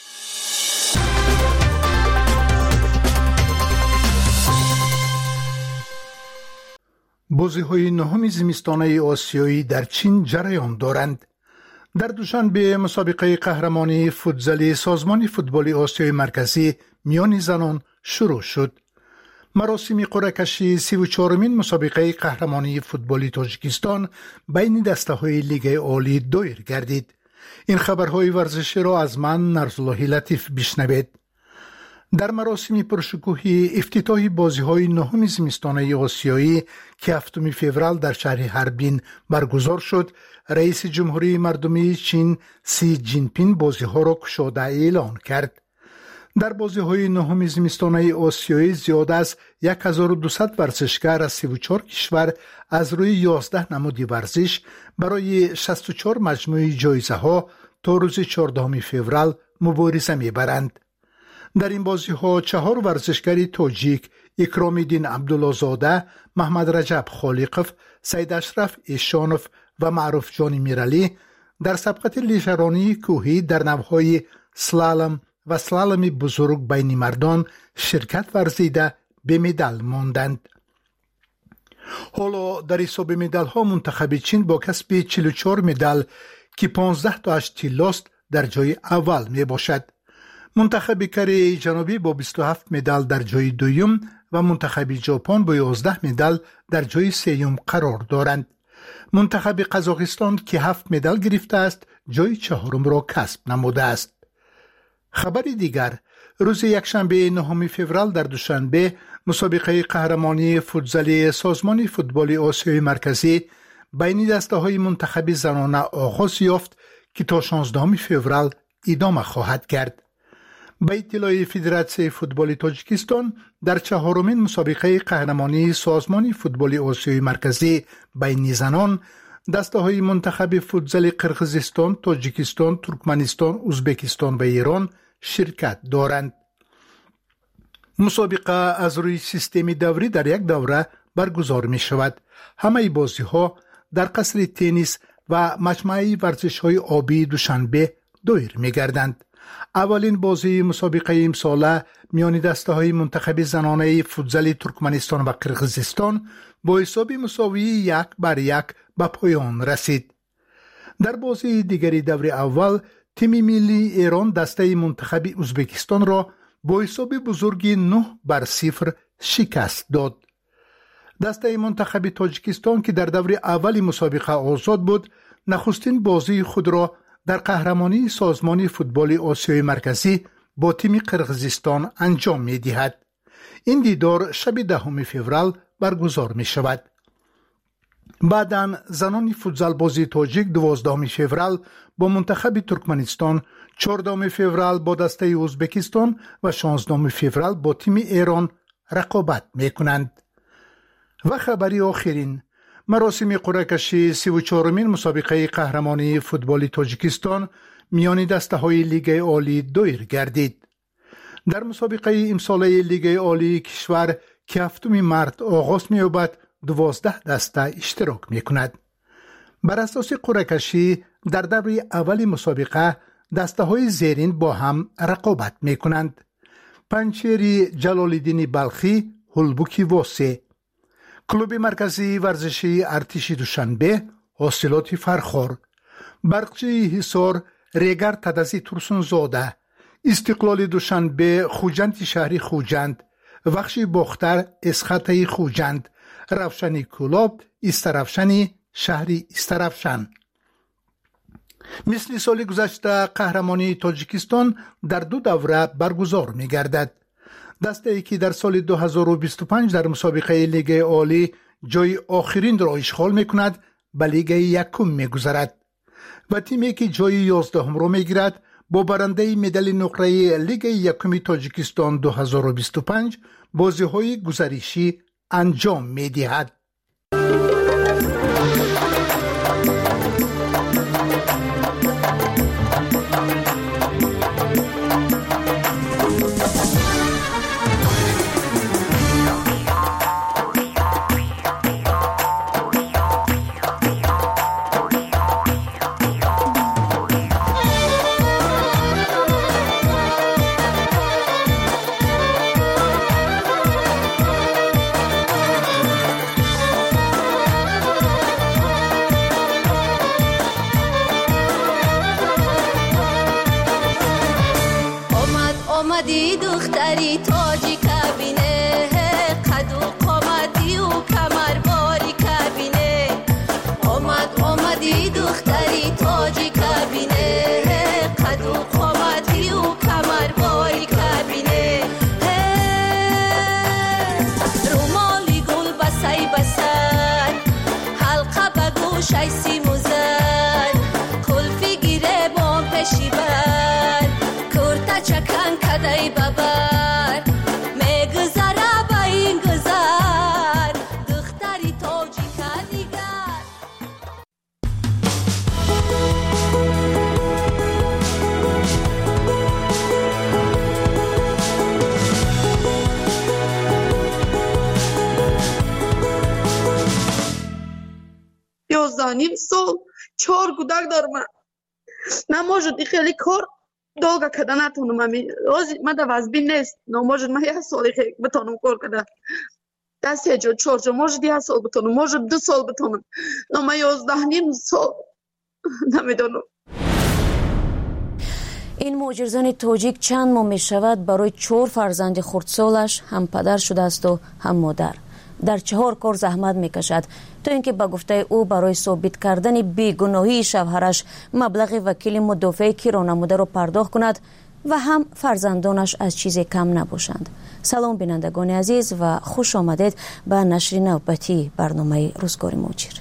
بازی‌های نهم زمستانه آسیایی در چین جریان دارند. در دوشنبه مسابقه قهرمانی فوتزالی سازمان فوتبال آسیای مرکزی میان زنان شروع شد. مراسم قرعه کشی سی و چهارمین مسابقه قهرمانی فوتبالی تاجیکستان بین دسته‌های لیگ عالی دایر گردید. این خبرهای ورزشی را از من نرزالله لطیف بشنوید. در مراسم پرشکوهی افتتاحی بازی‌های نهم زمستانه آسیایی که هفتم فوریه در شهر هاربین برگزار شد، رئیس جمهوری مردمی چین سی جین پین بازی‌ها را گشاده اعلان کرد. در بازی‌های نهم زمستانه آسیایی زیاد از هزار و دویست ورزشکار از سی و چهار کشور از روی یازده نماد ورزش برای شصت و چهار مجموعه جایزه‌ها تا روز چهاردهم فوریه مبارزه می‌برند. در این بازی‌ها چهار ورزشکار تاجیک اکرام الدین عبدالله زاده، محمد رجب خالقوف، سید اشرف ایشانوف و معروف جان میرعلی در سبقت لیژرانی کوهی در نوع‌های سلالم و سلالم بزرگ بین مردان شرکت ورزیده به مدال ماندند. حالا در حساب مدال ها منتخب چین با کسب چهل و چهار مدال که پانزده تاش طلاست در جای اول می باشد. منتخب کره جنوبی با بیست و هفت مدال در جای دوم و منتخب ژاپن با یازده مدال در جای سوم قرار دارند. منتخب قزاقستان که هفت مدال گرفته است جای چهارم را کسب نموده است. خبر دیگر، روز یکشنبه نهم فوریه در دوشنبه مسابقه قهرمانی فوتزالی سازمان فوتبال آسیای مرکزی بین دسته‌های منتخب زنانه آغاز یافت که تا شانزدهم فوریه ادامه خواهد کرد. به اطلاع فدراسیون فوتبال تاجیکستان در چهارمین مسابقه قهرمانی سازمان فوتبال آسیای مرکزی بین زنان دسته‌های منتخب فوتزال قرقیزستان، تاجیکستان، ترکمنستان، ازبکستان و ایران شرکت دارند. مسابقه از روی سیستم دوری در یک دوره برگزار می شود. همه بازی ها در قصر تنیس و مجمع ورزش های آبی دوشنبه دایر می گردند. اولین بازی مسابقه امساله میان دسته های منتخب زنانه فوتزال ترکمنستان و قرقیزستان با حساب مساوی یک بر یک به پایان رسید. در بازی دیگری دور اول تیم ملی ایران دسته منتخب ازبکستان را با حساب بزرگی نه بر صفر شکست داد. دسته منتخب تاجیکستان که در دور اول مسابقه آزاد بود، نخستین بازی خود را در قهرمانی سازمان فوتبال آسیای مرکزی با تیم قرقیزستان انجام می دهد. این دیدار شب دهم فوریه برگزار می شود. بعداً زنان فوتزال بازی تاجیک دوازدهم فوریه با منتخب ترکمنستان، چهاردهم فوریه با دسته ازبکستان و شانزدهم فوریه با تیم ایران رقابت می کنند. و خبری آخرین، مراسم قرعه کشی سی و چهارمین مسابقه قهرمانی فوتبال تاجیکستان میان دسته های لیگ عالی دایر گردید. در مسابقه امساله لیگ عالی کشور که هفتم مارس آغاز می‌یابد دوازده دسته اشتراک می‌کند. بر اساس قرعه کشی در دوره اول مسابقه دسته های زیرین با هم رقابت می‌کنند. پنچیری جلال‌الدین بلخی، هلبوکی واسه، کلوب مرکزی ورزشی ارتش دوشنبه، حاصلات فرخار، برقچی حصار، ریگر تدزی ترسونزاده، استقلال دوشنبه، خوجند شهری خوجند، وخشی باختر، اسخطه خوجند، رفشنی کلاب، استرفشنی شهری استرفشن. مثل سال گذشته قهرمانی تاجیکستان در دو دوره برگزار می گردد. دسته ای که در سال دو هزار و بیست و پنج در مسابقه لیگ عالی جای آخرین را اشغال می کند به لیگ یکم می گذرد و تیمی که جای یازدهم را می گیرد با برنده مدال نقره لیگ یکم تاجیکستان دو هزار و بیست و پنج بازی های گزارشی انجام می دهد. آمدی دختری تاجی کبینه، قد و قامتی و کمرباری کبینه. آمد آمدی دختری تاجی کبینه، قد و قامتی و کمرباری کبینه. رومالی گل بسای بسن، حلقه به گوشای سیمو زن، کلفی گیره بام پشی بر، کرتا چکن کدای ببر، میگذره با این گذر، دختری تاجی کدیگر. یازده نیم سال چهار کودک دارم. نه موجود خیلی کار долго када натонум ами ози мада вазбин нест но может ма я соли бетонум кор када да се ҷо чор ҷо может я сол бетонум может ду сол бетонум но ма ёздаҳ ним сол намедонам. این مهاجرزن تاجیک چند ماه می شود برای چهار فرزند خردسالش هم پدر شده است و هم مادر. در چهار کار زحمت می کشد تا اینکه با گفته او برای ثابت کردن بیگناهی شوهرش مبلغ وکیل مدافع کیرانموده را پرداخت کند و هم فرزندانش از چیزی کم نباشند. سلام بینندگان عزیز و خوش آمدید به نشر نوبتی برنامه روزگار مهاجر.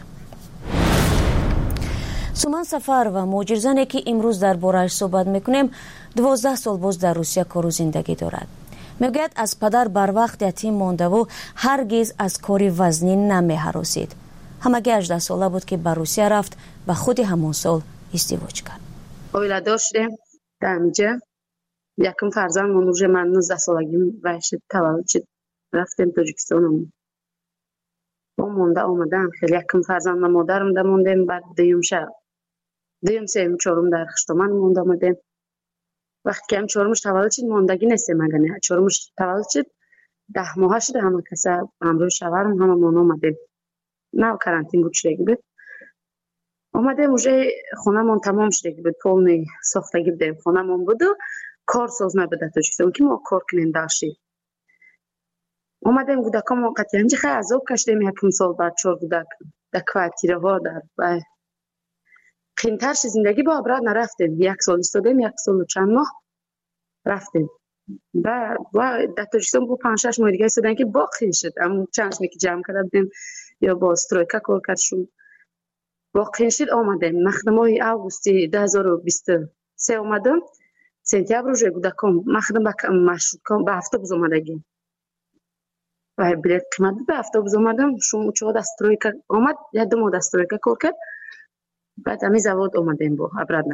سومن سفر و مهاجرزنی که امروز درباره‌اش صحبت میکنیم دوازده سال باز در روسیه کار و زندگی دارد. میگوید از پدر بر وقت یتیم مانده و هرگز از کاری وزنی نمی‌هراسید. همگی هجده ساله بود که به روسیه رفت و خود همون سال ازدواج کرد. اویلا داشتیم در اینجا یکم فرزند منوژه من نوزده سالگیم وحشت تولد شد رفتیم تاجیکستان. با مونده آمدم خیلی یکم فرزند مادرم ده موندیم بعد دیوم شد دیوم سیم چهارم در خشتمان مونده آمدیم. وقتی که هم چهارمش تولد شد ماندگی نیستیم اگه چهارمش تولد شد ده ماه شد همه کسی همراه شوهرم همه مون آمدیم نه کرانتین بود شدگی بود آمدیم اوجه خونه من تمام شدگی بود پولنی ساختگی بودیم خونه من بود و کار ساز نبوده تاجیکستان که ما کار کنیم داشتیم آمدیم گودکا ما قطعی همجه خیلی عذاب کشتیم یکم سال بعد چهار گودک در کوارتیره ها در قیمترش زندگی با ابراد نرفتیم یک سال استادیم یک سال و چند ماه رفتیم و در تاجیکستان با پنج شش ماه دیگه استادن که باقی شد اما چند که جمع کرده بودیم یا با استرویکا کار کردشون باقی شد آمدیم مخدم های آگوستی دو هزار و بیست و سه آمدم سنتیابر روژه گودکم مخدم به مشروط به هفته بز آمدگیم و بلیت قیمت به автобус اومدم شما چه دسترویکا اومد یا دو ماه دسترویکا کار کرد بعد امی زواد اومدیم با ابرادنا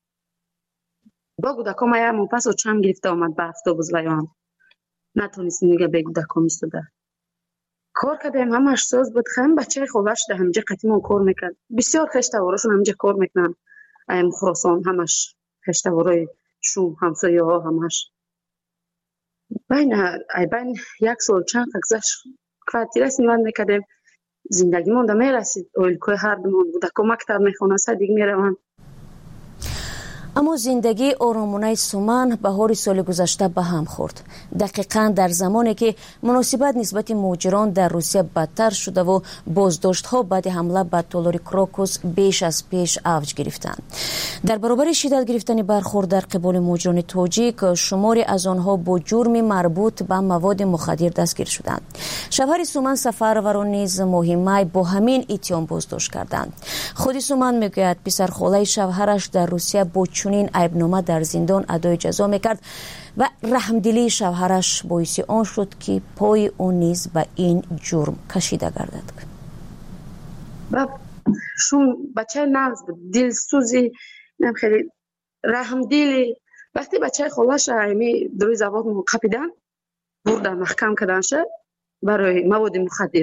با گوداکم یا مو پس چم گرفته اومد به автобус وایام نتونستیم دیگه به گوداکم ایستاده کار کردیم همش ساز بود خیم بچه خواهش ده همینجا قطیمون کار میکرد بسیار خشتواراشون همینجا کار میکنن ایم خراسان همش خشتوارای شوم همسایه ها همش بین ای بین یک سال چند گذشت کواردیر سیمان میکردیم زندگی مونده میرسید اویلکوی هر دومون بوده که مکتب میخونه سدیگ میروند اما زندگی آرامانه سومن بهار سال گذشته به هم خورد. دقیقاً در زمانی که مناسبت نسبت مهاجران در روسیه بدتر شده و بازداشت‌ها بعد حمله به تالار کراکوس بیش از پیش اوج گرفتند. در برابر شدت گرفتن برخورد در قبال مهاجران تاجیک، شماری از آنها با جرم مربوط به مواد مخدر دستگیر شدند. شهر سومن سفروران نیز مهمه با همین اتهام بازداشت کردند. خود سومن میگوید پسرخاله شوهرش در روسیه با چنین عیبنامه در زندان ادای جزا میکرد و رحمدلی شوهرش باعث آن شد که پای او نیز به این جرم کشیده گردد. و شون بچه نغز بود دلسوزی نم خیلی رحمدلی وقتی بچه خالش همی دوی زواد قپیدن بردن محکم کردن شد برای مواد مخدر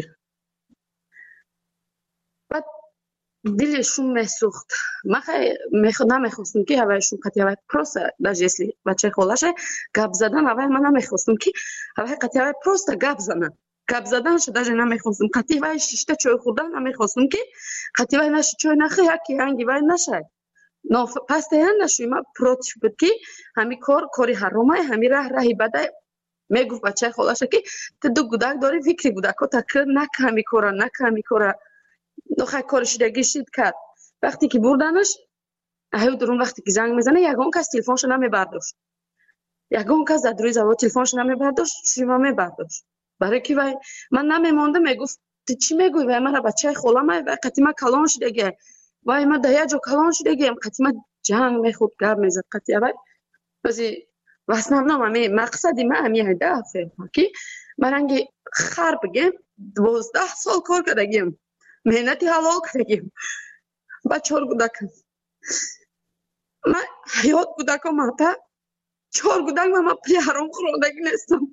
دلشون میسوخت. ما خیلی نمیخواستم که هوایشون قطعی هوای پروست داشتی بچه خالشه گپ زدن هوای من نمیخواستم که هوای قطعی هوای پروست گپ زدن گپ زدن شده داشت نمیخواستم قطعی هوای شیشته چای خوردن نمیخواستم که قطعی هوای نشه چای نخه یکی هنگی هوای نشه نو پس تیان نشوی ما پروتش بود که همی کار کاری حرامه همی راه راهی بده میگفت بچه خالشه که تو دو گودک داری فکری گودک ها تکر نک همی کارا نک همی کارا نخواهی کارش دیگه شید کرد وقتی که بردنش اهیو درون وقتی که زنگ میزنه یگان کس تلفنش نمی برداشت یگان کس در دروی زواد تلفنش نمی برداشت شیما می برداشت برای که وای من نمیمانده میگفت تو چی میگوی وای من بچه خالم وای قطیما کلان شدگه وای من دهیا جو کلان شدگه قطیما جنگ میخود گرد میزد قطیما وای بازی واسنام نام همی مقصدی من همی هده فهم که مرنگی خر بگیم دوازده سال کار کردگیم مهنتی حلال کردگیم با چهار گودکم من حیات گودکم ماتا چهار گودک من پلی حرام خوردگی نیستم.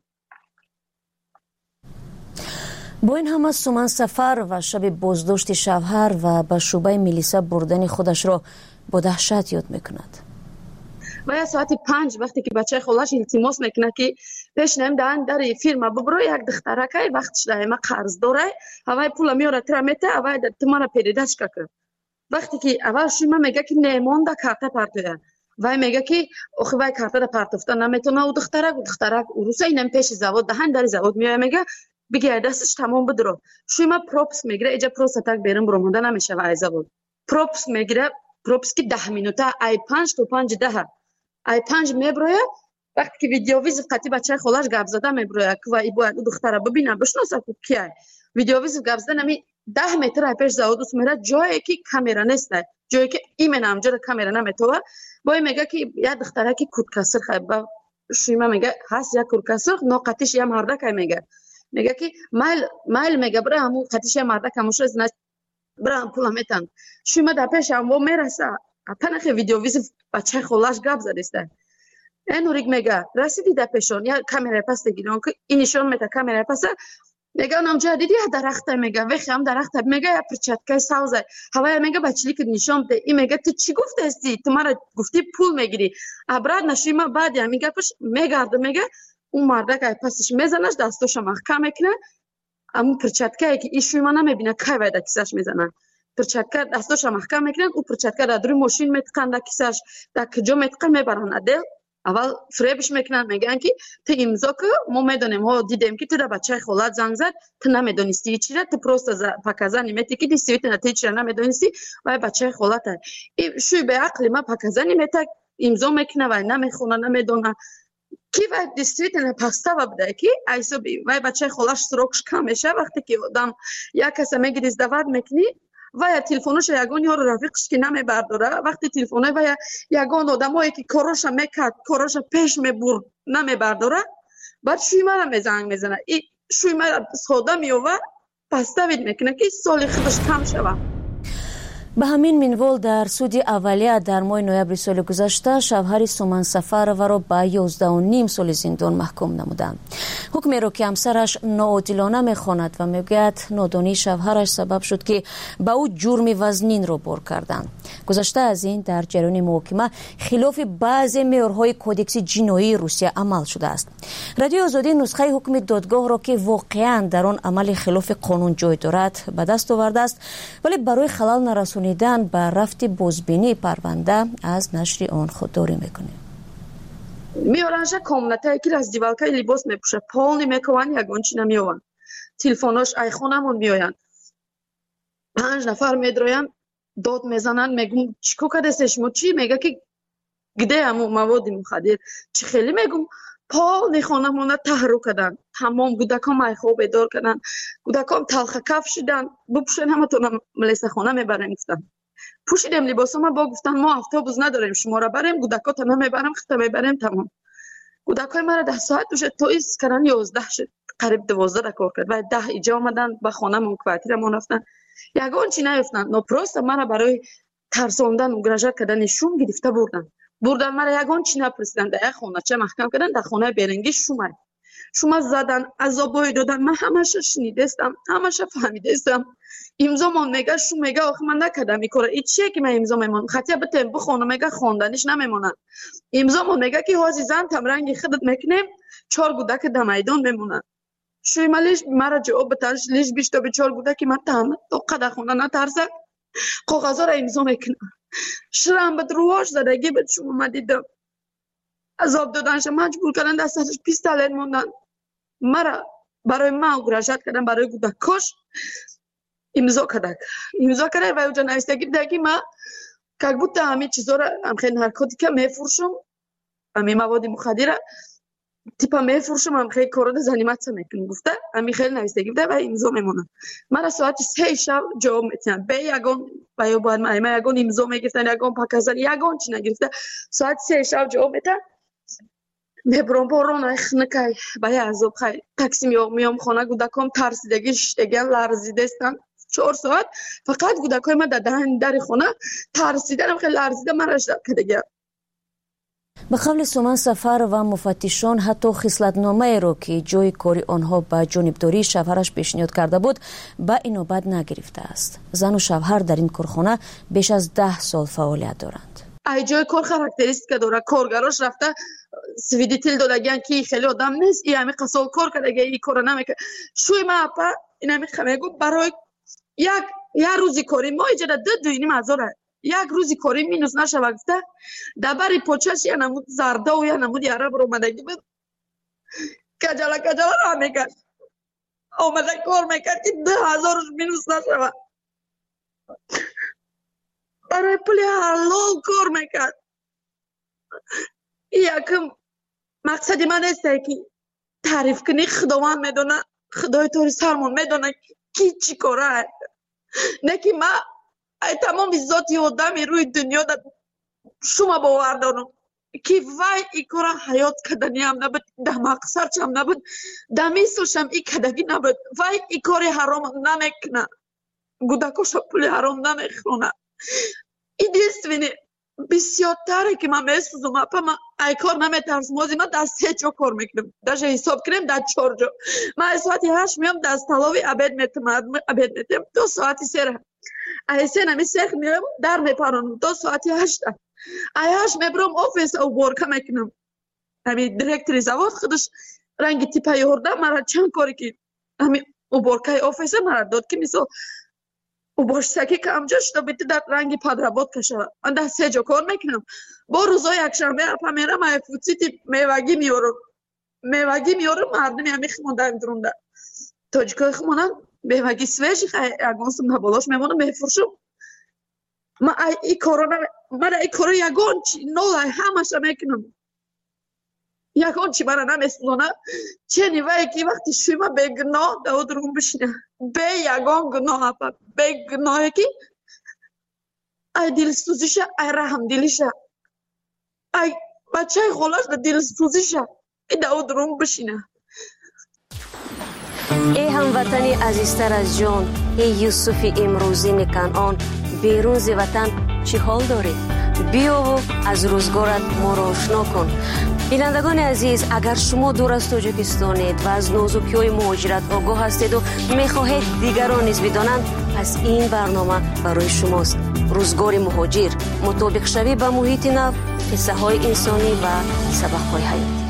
با این همه سومن سفر و شب بازداشت شوهر و به شعبه میلیسا بردن خودش را با دهشت یاد میکند. و یا ساعت پنج وقتی که بچه خالش التماس میکنه که پیش نیم دهن در فیرما ببرو یک دخترکه وقتش ده ما قرض داره هوای پول میاره ترمیته هوای تمام پیریدش کرد وقتی که اول شما میگه که نمونده کارت پارتویا وای میگه که اخی وای کارت پارتوفتا نمیتونه او دخترک او دخترک روسا اینم پیش زواد دهن در زواد میاد میگه بگه دستش تمام بدرو شما پروپس میگیره اینجا پروستاتک بیرون برمونده نمیشه وای زواد پروپس میگیره پروپس که ده مینوته ای پنج تو پنج ده ای پنج میبروه وقتی که ویدیو ویز قطعی بچه خالش گپ زده میبروه که وای باید دختره ببینم بشناسه که کیه ویدیو ویز گپ زده نمی ده متر پیش زودوس میره جایی که کامera نیست جایی که ایمن هم جور کامera نمیتوه وای میگه که یا دختره که کود کسر خیلی شیما میگه هست یا کود کسر ناقتیش یا مردک میگه میگه که مایل مایل میگه برای همون قتیش یا مردک هموش از نش برای هم پول همیتن شیما در پیش هم و میرسه پنخ ویدیو ویز بچه خالش گپ زده این اوریگ میگه رسیدی در پیشون یا کامera پس دیگران که اینشون میته کامera پس میگه نامجا دیدی درخت میگه وقتی هم درخت میگه یا پرچتکای سوزه هوای میگه بچلی که نشون ده این میگه تو چی گفته هستی تو مرا گفتی پول میگیری ابراد نشیما بعد یا میگه پش میگرده میگه اون مردک پسش میزنش دستش محکم میکنه اما پرچتکایی که ایشوی ما نمیبینه که وای دکسش میزنن پرچتکا دستش محکم میکنن او پرچتکا در روی ماشین میتکن در کیسش در کجا میتکن میبرن دل اول فریبش میکنن میگن که تو امضا که ما میدونیم ها دیدیم که تو در بچه خالت زنگ زد تو نمیدونستی چی را تو پروست پاکزن میتی که دیستی تو نتی چی را نمیدونستی و بچه خالت ای شوی به عقل ما پاکزن میتک امضا میکنه و نمیخونه نمیدونه کی و دیستریت نه پاستا و بده کی ایسو بی و بچه خالش سرکش کم میشه وقتی که آدم یک کس میگه ازدواج میکنی و یا تلفنش یگان یارو رفیقش که نمیبرداره وقتی تلفنه و یگان آدمایی که کاراش میکرد کاراش پیش میبرد نمیبرداره بعد شوی مرا میزنگ میزنه ای شوی مرا سودا میوه پس دوید میکنه که سالی خودش کم شوه. به همین منوال در سودی اولیه در ماه نوامبر سال گذشته شوهر سومن سفرова را به یازده و نیم سال زندان محکوم نمودند. حکمی را که همسرش ناعادلانه میخواند و میگوید نادانی شوهرش سبب شد که به او جرم وزنین را بار کردند. گذشته از این در جریان محاکمه خلاف بعضی معیارهای کودکس جنایی روسیه عمل شده است. رادیو آزادی نسخه حکم دادگاه را که واقعا در آن عمل خلاف قانون جای دارد به دست آورده است، ولی برای خلل نرسانیدن به رفت بازبینی پرونده از نشر آن خودداری میکنه. میارنش کامنته که از دیوالکای لباس میپوشه، پول نمیکوان یگان چی نمیوان، تلفناش ایخونمون میآیند، پنج نفر میدروین داد میزنن، میگم چیکو کردستش مو چی میگه که گده همون مواد مخدر چی خیلی میگم پول نخونمون تحرک کردن، تمام گودکام ایخو بیدار کردن، گودکام تلخ کف شدن، بپوشن همه تو ملیسه خونه میبرن. گفتن پوشیدم لباسا با گفتن ما اتوبوس نداریم شما را بریم، گودکا تمام میبرم خطا میبریم تمام. گودکای مرا ده ساعت دوشه تو ایس کردن یازده شد، قریب دوازده کار کرد و ده ایجا آمدن به خانه من کوارتیرمون رفتن. یگان چی نیفتن ناپروست مرا برای ترساندن و گرجه کردن شوم گرفته بردن بردن مرا یگان چی نپرسیدن در خونه چه محکم کردن در خونه برنگی شومه شومه زدن عذابای دادن. من همش شنیدستم همش فهمیدستم. امضا من میگه شو میگه آخه من نکردم میکره این چیه که من امضا میمونم خطیه به تمبو خونه میگه خواندنش نمیمونن. امضا من میگه که عزیزان تم رنگ خودت میکنیم چهار گودک در میدان میمونن. شوی مالش مرا جواب بتاش لیش بیشتر به چهار گودک من تام تو قد خونه نترسه کاغذا را امضا میکنه. شرم به درواش زدگی به شما من دیدم عذاب دادنش مجبور کردن دستش پیستالت موندن. مرا برای ما گراشت کردن برای گودکاش امضا کردن امضا کردن و اونجا نایستگی دیگه ما как будто همه چیزا را هم خیلی نارکوتیکا میفروشم همه مواد مخدر تیپا میفروشم هم خیلی کارا زنیمت میکنم گفته همه خیلی نایستگی بوده و امضا میمونن. مرا ساعت سه شب جواب میتونم به یگان و یا باید ما یگان امضا میگفتن یگان پاکزن یگان چی نگرفته ساعت سه شب جواب میتونم میبرم بارون اخنکای بای عذاب خیلی تاکسی میام خانه گودکام ترسیدگیش دیگه لرزیده استن چهار ساعت فقط گودکای ما دادن در خونه ترسیدن خیلی لرزیده من رشد دیگه. به قول سومن سفر و مفتشان حتی خصلتنامه را که جای کاری آنها به جانبداری شوهرش پیشنهاد کرده بود به اینوبت نگرفته است. زن و شوهر در این کارخانه بیش از ده سال فعالیت دارند. ای جای کار خاراکتریستیک داره، کارگراش رفته سویدیتیل دادگان که خیلی آدم نیست ای همه قصال کار کرده ای کار نمیکنه. شوی ما اپا این همه خمیگو برای یک یک روزی کاری ما ایجاده دو دوینی مزاره یک روزی کاری مینوس نشه وقته دبری پوچش یا نمود زرده و یا نمود یاره برو اومدگی بود کجالا کجالا را میکرد اومده کار میکرد که ده هزارش مینوس نشه برای پلی حلال کار میکرد. یکم مقصدی من است که تعریف کنی خداوند میدونه خدای توری سرمون میدونه کی چی کاره نه که من ای تمام ذاتی آدمی روی دنیا در شما باور دارم که وای ای کار حیات کدنی هم نبود ده مقصرچ هم نبود ده میسوش هم ای کدگی نبود وای ای کاری حرام نمیکنه گودکوش پولی حرام نمیخونه. ای دیست بسیارتره که من میسوزم اپا من ای کار نمیترسم موزی من دست سه جا کار میکنم داشت حساب کنیم در چهار جا من ساعتی هشت میام دست تلاوی عبید میتم عبید میتم دو ساعتی سره ای سه نمی سرخ میام در میپرانم دو ساعتی هشت ای هشت میبرم آفیس او بارکه میکنم همی دیرکتری زواد خودش رنگی تیپه یورده مرا چند کاری که همی او بارکه آفیس مرا داد که میسا او باش سکی که امجا شده بیتی در رنگی پدرباد کشه من ده سه جا کار میکنم با روزای یک شنبه اپا میرم ای فوتسیتی میوگی میارم میوگی میارم مردمی همی خمانده درونده تاجیکای خمانن میوگی سویشی خیلی اگانسم نبالاش میمونم میفرشم من ای کارو نمی من ای کارو یگان چی نولای همشه میکنم یگان چی من نمیسلونه چه نیوه که وقتی شویمه به گناه دو درون بشینه به یگان گناه اپا به گناهی که ای دل سوزیشه ای رحم دلیشه ای بچه غلاش ده دل سوزیشه ای دو درون بشینه. ای هموطنی عزیزتر از جان، ای یوسف امروزین کنعان، بیرون ز وطن چی حال داری؟ بیا و از روزگارت ما را آشنا کن. بینندگان عزیز، اگر شما دور از تاجیکستانید و از نازکی‌های مهاجرت آگاه هستید و می‌خواهید دیگران نیز بدانند، پس این برنامه برای شماست. روزگار مهاجر، مطابق شوی با محیط نو، قصه‌های انسانی و سبق‌های حیاتی.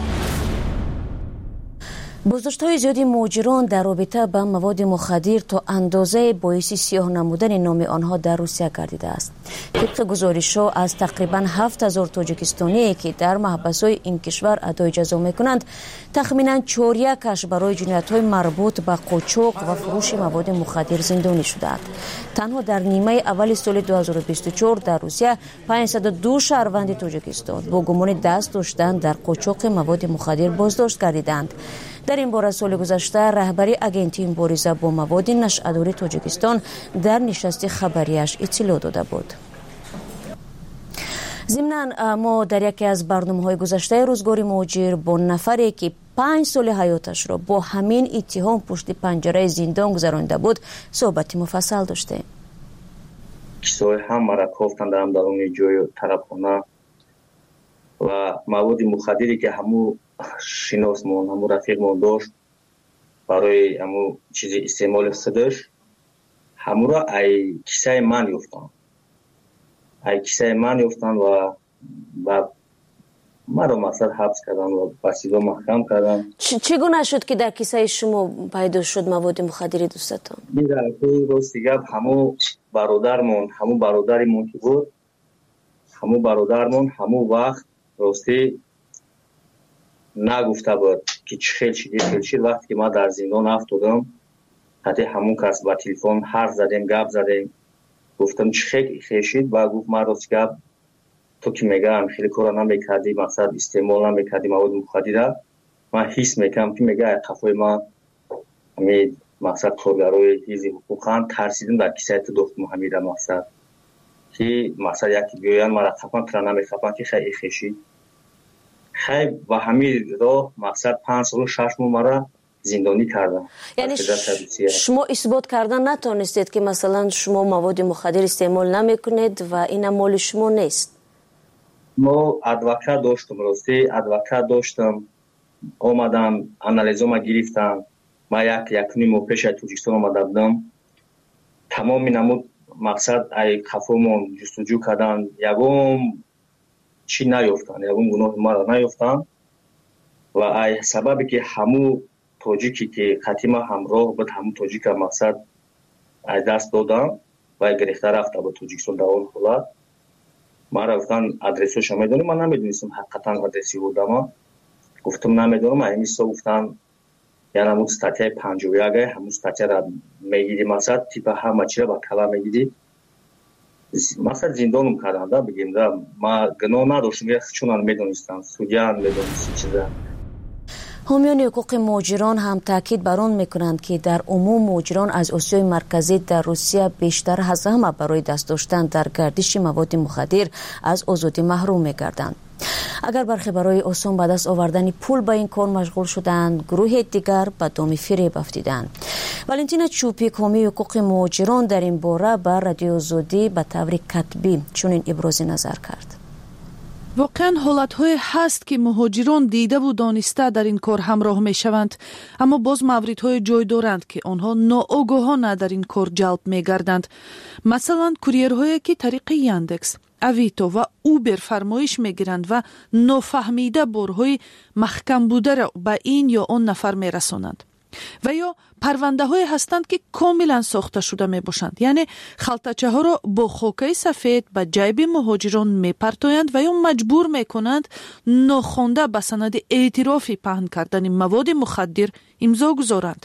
بازداشت‌های زیادی مهاجران در رابطه با مواد مخدر تا اندازه باعث سیاه نمودن نام آنها در روسیه گردیده است. طبق گزارش‌ها از تقریباً هفت هزار تاجیکستانی که در محبس‌های این کشور ادای جزا می‌کنند، تخمیناً چهار یکش برای جنایت‌های مربوط به قاچاق و فروش مواد مخدر زندانی شده‌اند. تنها در نیمه اول سال دو هزار و بیست و چهار در روسیه پانصد و دو شهروند تاجیکستان با گمان دست داشتن در قاچاق مواد مخدر بازداشت گردیدند. در این باره سال گذشته رهبری آژانس مبارزه با مواد نشئه‌داری تاجیکستان در نشست خبریش اطلاع داده بود. ضمناً ما در یکی از برنامه‌های گذشته روزگار مهاجر با نفری که پنج سال حیاتش را با همین اتهام پشت پنجره زندان گذرانده بود صحبت مفصل داشتیم. کسای هم مرا گفتند در درون جای طرفخانه و مواد مخدری که همو شناسمون همو رفیقمون داشت برای همو چیزی استعمال خودش، همو را ای کیسه من یافتن ای کیسه من یافتن و و مرا مقصد حبس کردن و بسیار محکم کردن. چگونه شد که در کیسه شما پیدا شد مواد مخدری دوستتان؟ در روز دیگه همو برادرمون همو برادریمون که بود همو برادرمون همو وقت راستی نگفته بود که چه خیلی چیزی خیلی چیز. وقتی که ما در زندان افتادم حتی همون کس با تلفن حرف زدیم گپ زدیم، گفتم چه خیلی خیلی شد و گفت ما راست گپ تو که میگم خیلی کارا نمیکردی، مقصد استعمال نمیکردی مواد مخدر، من حس میکنم که میگه خفای ما همین مقصد کارگرای حزب حقوقا ترسیدم در کیسه تو دختم حمیده مقصد که مقصد یکی بیاین مرا خفن کرا نمیخفن که خیلی خیشی خیلی و همین راه مقصد پنج سال شش ماه مرا زندانی کردن. یعنی شما اثبات کردن نتونستید که مثلا شما مواد مخدر استعمال نمیکنید و این مال شما نیست؟ ما ادوکات داشتم، راستی ادوکات داشتم، آمدم انالیزم گرفتم، ما یک یک نیم پیش از تاجیکستان آمده بودم، تمام نمود مقصد ای خفمون جستجو کردن، یکم چی نیافتن، یکم گناه ما را نیافتن و ای سببی که همو تاجیکی که خطیمه همراه بود همو تاجیک مقصد از دست دادن و گرفته رفته به تاجیکستان در اون حالت. ما رفتن ادرسش میدونم، من نمیدونستم حقیقتا ادرسی بودم، گفتم نمیدونم، همیسا گفتن یعنی همون ستاتیای پنجاه و یک همون ستاتیا را میگیری مقصد تیپ همه چی را با کلا میگیری مقصد زندانم کردن دا بگیم دا ما گناه نداشتم چون میدونستم سودیان میدونستم چیزا. حامیان حقوق مهاجران هم تاکید بر آن میکنند که در عموم مهاجران از آسیای مرکزی در روسیه بیشتر از همه برای دست داشتن در گردش مواد مخدر از آزادی محروم میگردند. اگر برخی برای آسان به دست آوردن پول به این کار مشغول شدند، گروه دیگر به دام فریب افتادند. والنتینا چوپیک حامی حقوق مهاجران در این باره به رادیو آزادی به طور کتبی چنین ابراز نظر کرد. واقعا حالت‌های هست که مهاجران دیده و دانسته در این کار همراه می‌شوند، اما باز موردهای جای دارند که آنها ناآگاهانه در این کار جلب می‌گردند. مثلا کوریرهایی که طریق یاندکس، اویتو و اوبر فرمایش می‌گیرند و نافهمیده بارهای محکم بوده را به این یا آن نفر می‌رسانند. و یا پرونده های هستند که کاملا ساخته شده می باشند، یعنی خلطچه ها را با خاکه سفید به جیب مهاجران می پرتایند و یا مجبور می کنند ناخوانده به سند اعترافی پهن کردن مواد مخدر امضا گذارند.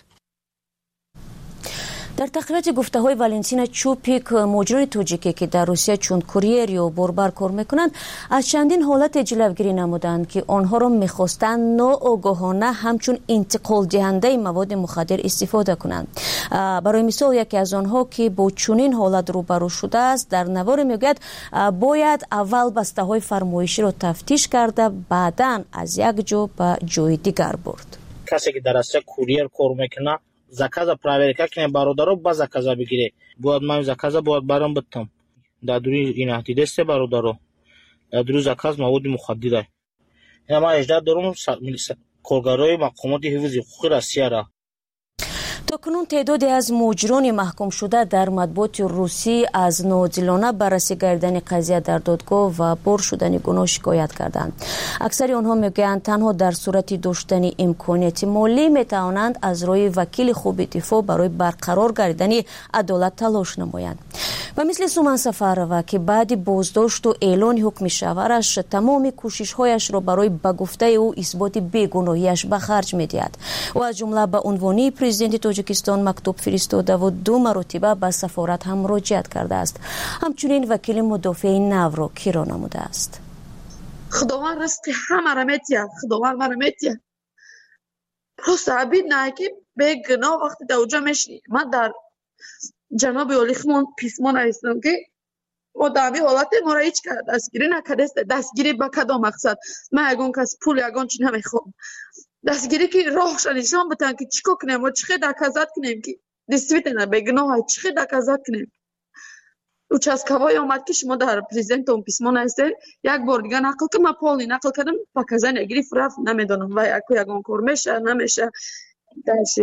در تقریبات گفته های والنتینا چوپیک، مهاجران تاجیکی که در روسیه چون کوریر یا باربر کار میکنند از چندین حالت جلوگیری نمودند که آنها را میخواستند ناآگاهانه همچون انتقال دهنده مواد مخدر استفاده کنند. برای مثال یکی از آنها که با چنین حالت روبرو شده است در نوار میگوید باید اول بسته های فرمایشی را تفتیش کرده بعداً از یک جا به جای دیگر برد. کسی که در روسیه کوریر کار میکنه заказа проверка кине бародаро ба заказа бигире. Бояд ман заказа бояд барам биттам. Дар дури инаҳти десте бародаро. Дар дури заказ маводи мухаддира. Ина ман аждад дорум коргарои мақомоти ҳифзи ҳуқуқи Россияра. токунун теъдоде аз муҷрони маҳкумшуда дар матбуоти русӣ аз ноодилона баррасӣ гардидани қазия дар додгоҳ ва бор шудани гуноҳ шикоят карданд. аксари онҳо мегӯянд танҳо дар сурати доштани имконияти молӣ метавонанд аз рӯи вакили хуби дифоъ барои барқарор гардидани адолат талош намоянд. ва мисли Суман Сафарова ки баъди боздошту эълони ҳукми шавҳараш тамоми кӯшишҳояшро барои ба гуфтаи ӯ исботи бегуноҳиаш ба харҷ медиҳад. ӯ аз ҷумла ба унвони президенти тоҷикистон мактуб фиристодаву ду маротиба ба сафорат ҳам муроҷиат кардааст. ҳамчунин вакили мудофиаи навро киро намудааст. худованд ризқи ҳамаро метиҳад, худованд маро метиҳад. просто обидное ки бегуноҳ вақти дар уҷа мешинӣ. ман дар ҷаноби олихмон письмо нависидам ки мо дар ҳамин ҳолате моро ҳеҷ кара дастгирӣ накардаст. дастгирӣ ба кадом мақсад? ман ягон кас пул ягон чӣ намехоҳам. дастгирӣ ки роҳша нишон битан ки чӣ кор кунем, мо чӣ хел доказат кунем ки действительно бегуноҳ аст, чӣ хел доказат кунем. участковой омад ки шумо дар президентон письмо нависед, як бор дига нақл ки ман полни нақл кардам, показания гирифт рафт, намедонам ва яку ягон кор меша намеша. даши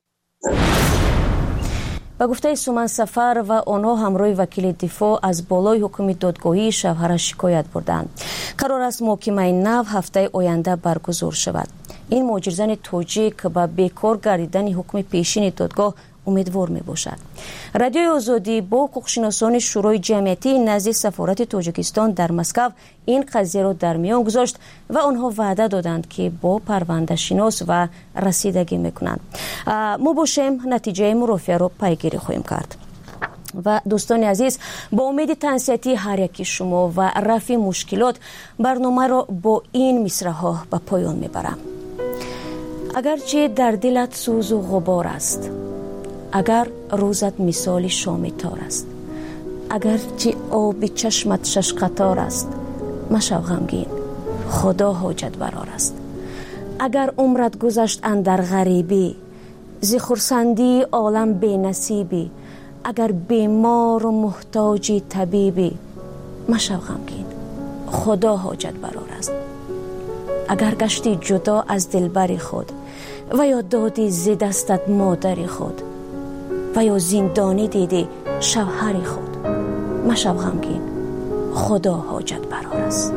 ба гуфтаи Суман Сафарова онҳо ҳамроҳи вакили дифоъ аз болои ҳукми додгоҳии шавҳараш шикоят бурданд. қарор аст муҳокимаи нав ҳафтаи оянда баргузор шавад. ин муҳоҷирзани тоҷик ба бекор гардидани ҳукми пешини додгоҳ умедвор мебошад. радиои озодӣ бо ҳуқуқшиносони шӯрои ҷамъиятии назди сафорати тоҷикистон дар Москав ин қазияро дар миён гузошт ва онҳо ваъда доданд ки бо парвандашинос ва расидагӣ мекунанд. мо бошем натиҷаи мурофиаро пайгирӣ хоҳем кард. ва дӯстони азиз, бо умеди тансиятии ҳар яки шумо ва рафъи мушкилот барномаро бо ин мисраҳо ба поён мебарам. агарчи дар дилат сӯзу ғубор аст, агар рӯзат мисоли шоми тор аст, агарчи оби чашмат шашқатор аст, машав ғамгин, худо ҳоҷат барор аст. агар умрат гузашт андар ғарибӣ, зи хурсандии олам бенасибӣ, агар бемору муҳтоҷи табибӣ, машав ғамгин, худо ҳоҷат барор аст. агар гашти ҷудо аз дилбари худ ва ё доди зи дастат модари худ ва ё зиндонӣ диди шавҳари худ, машав ғамгин, худо ҳоҷат барор аст.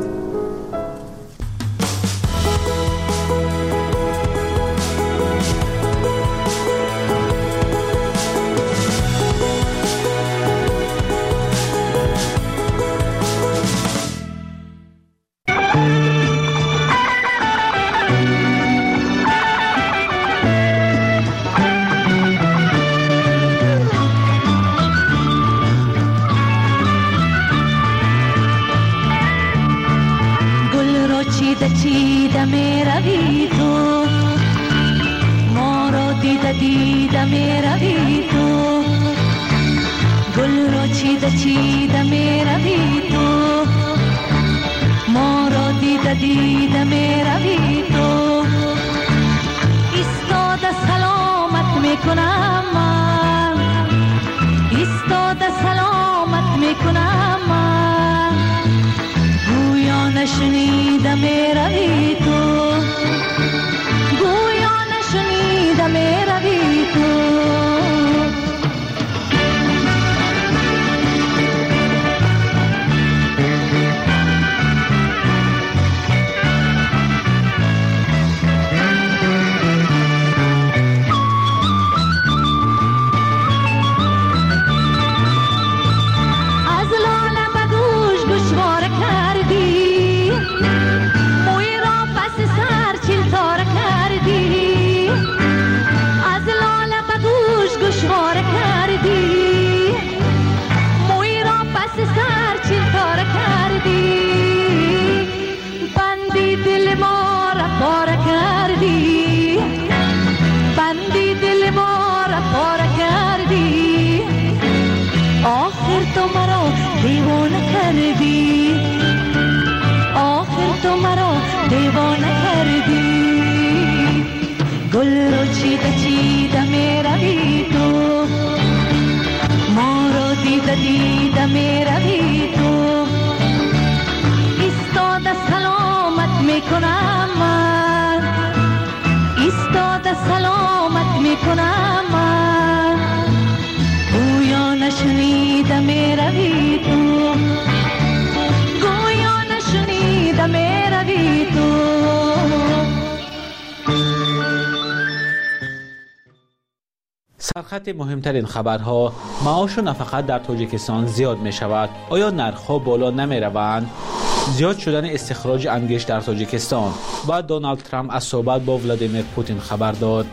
چیده می روی تو، ما را دیده دیده می روی تو، گل را چیده چیده می روی تو، ما را دیده دیده می روی تو. ایستاده سلامت می کنم من، ایستاده سلامت می کنم من، گویا نشنیده می روی تو، گویا نشنیده می روی تو. As long سرخط مهمترین خبرها: معاش و نفقت در تاجیکستان زیاد می شود. آیا نرخ‌ها بالا نمی روند؟ زیاد شدن استخراج انگشت در تاجیکستان و دونالد ترامپ از صحبت با ولادیمیر پوتین خبر داد.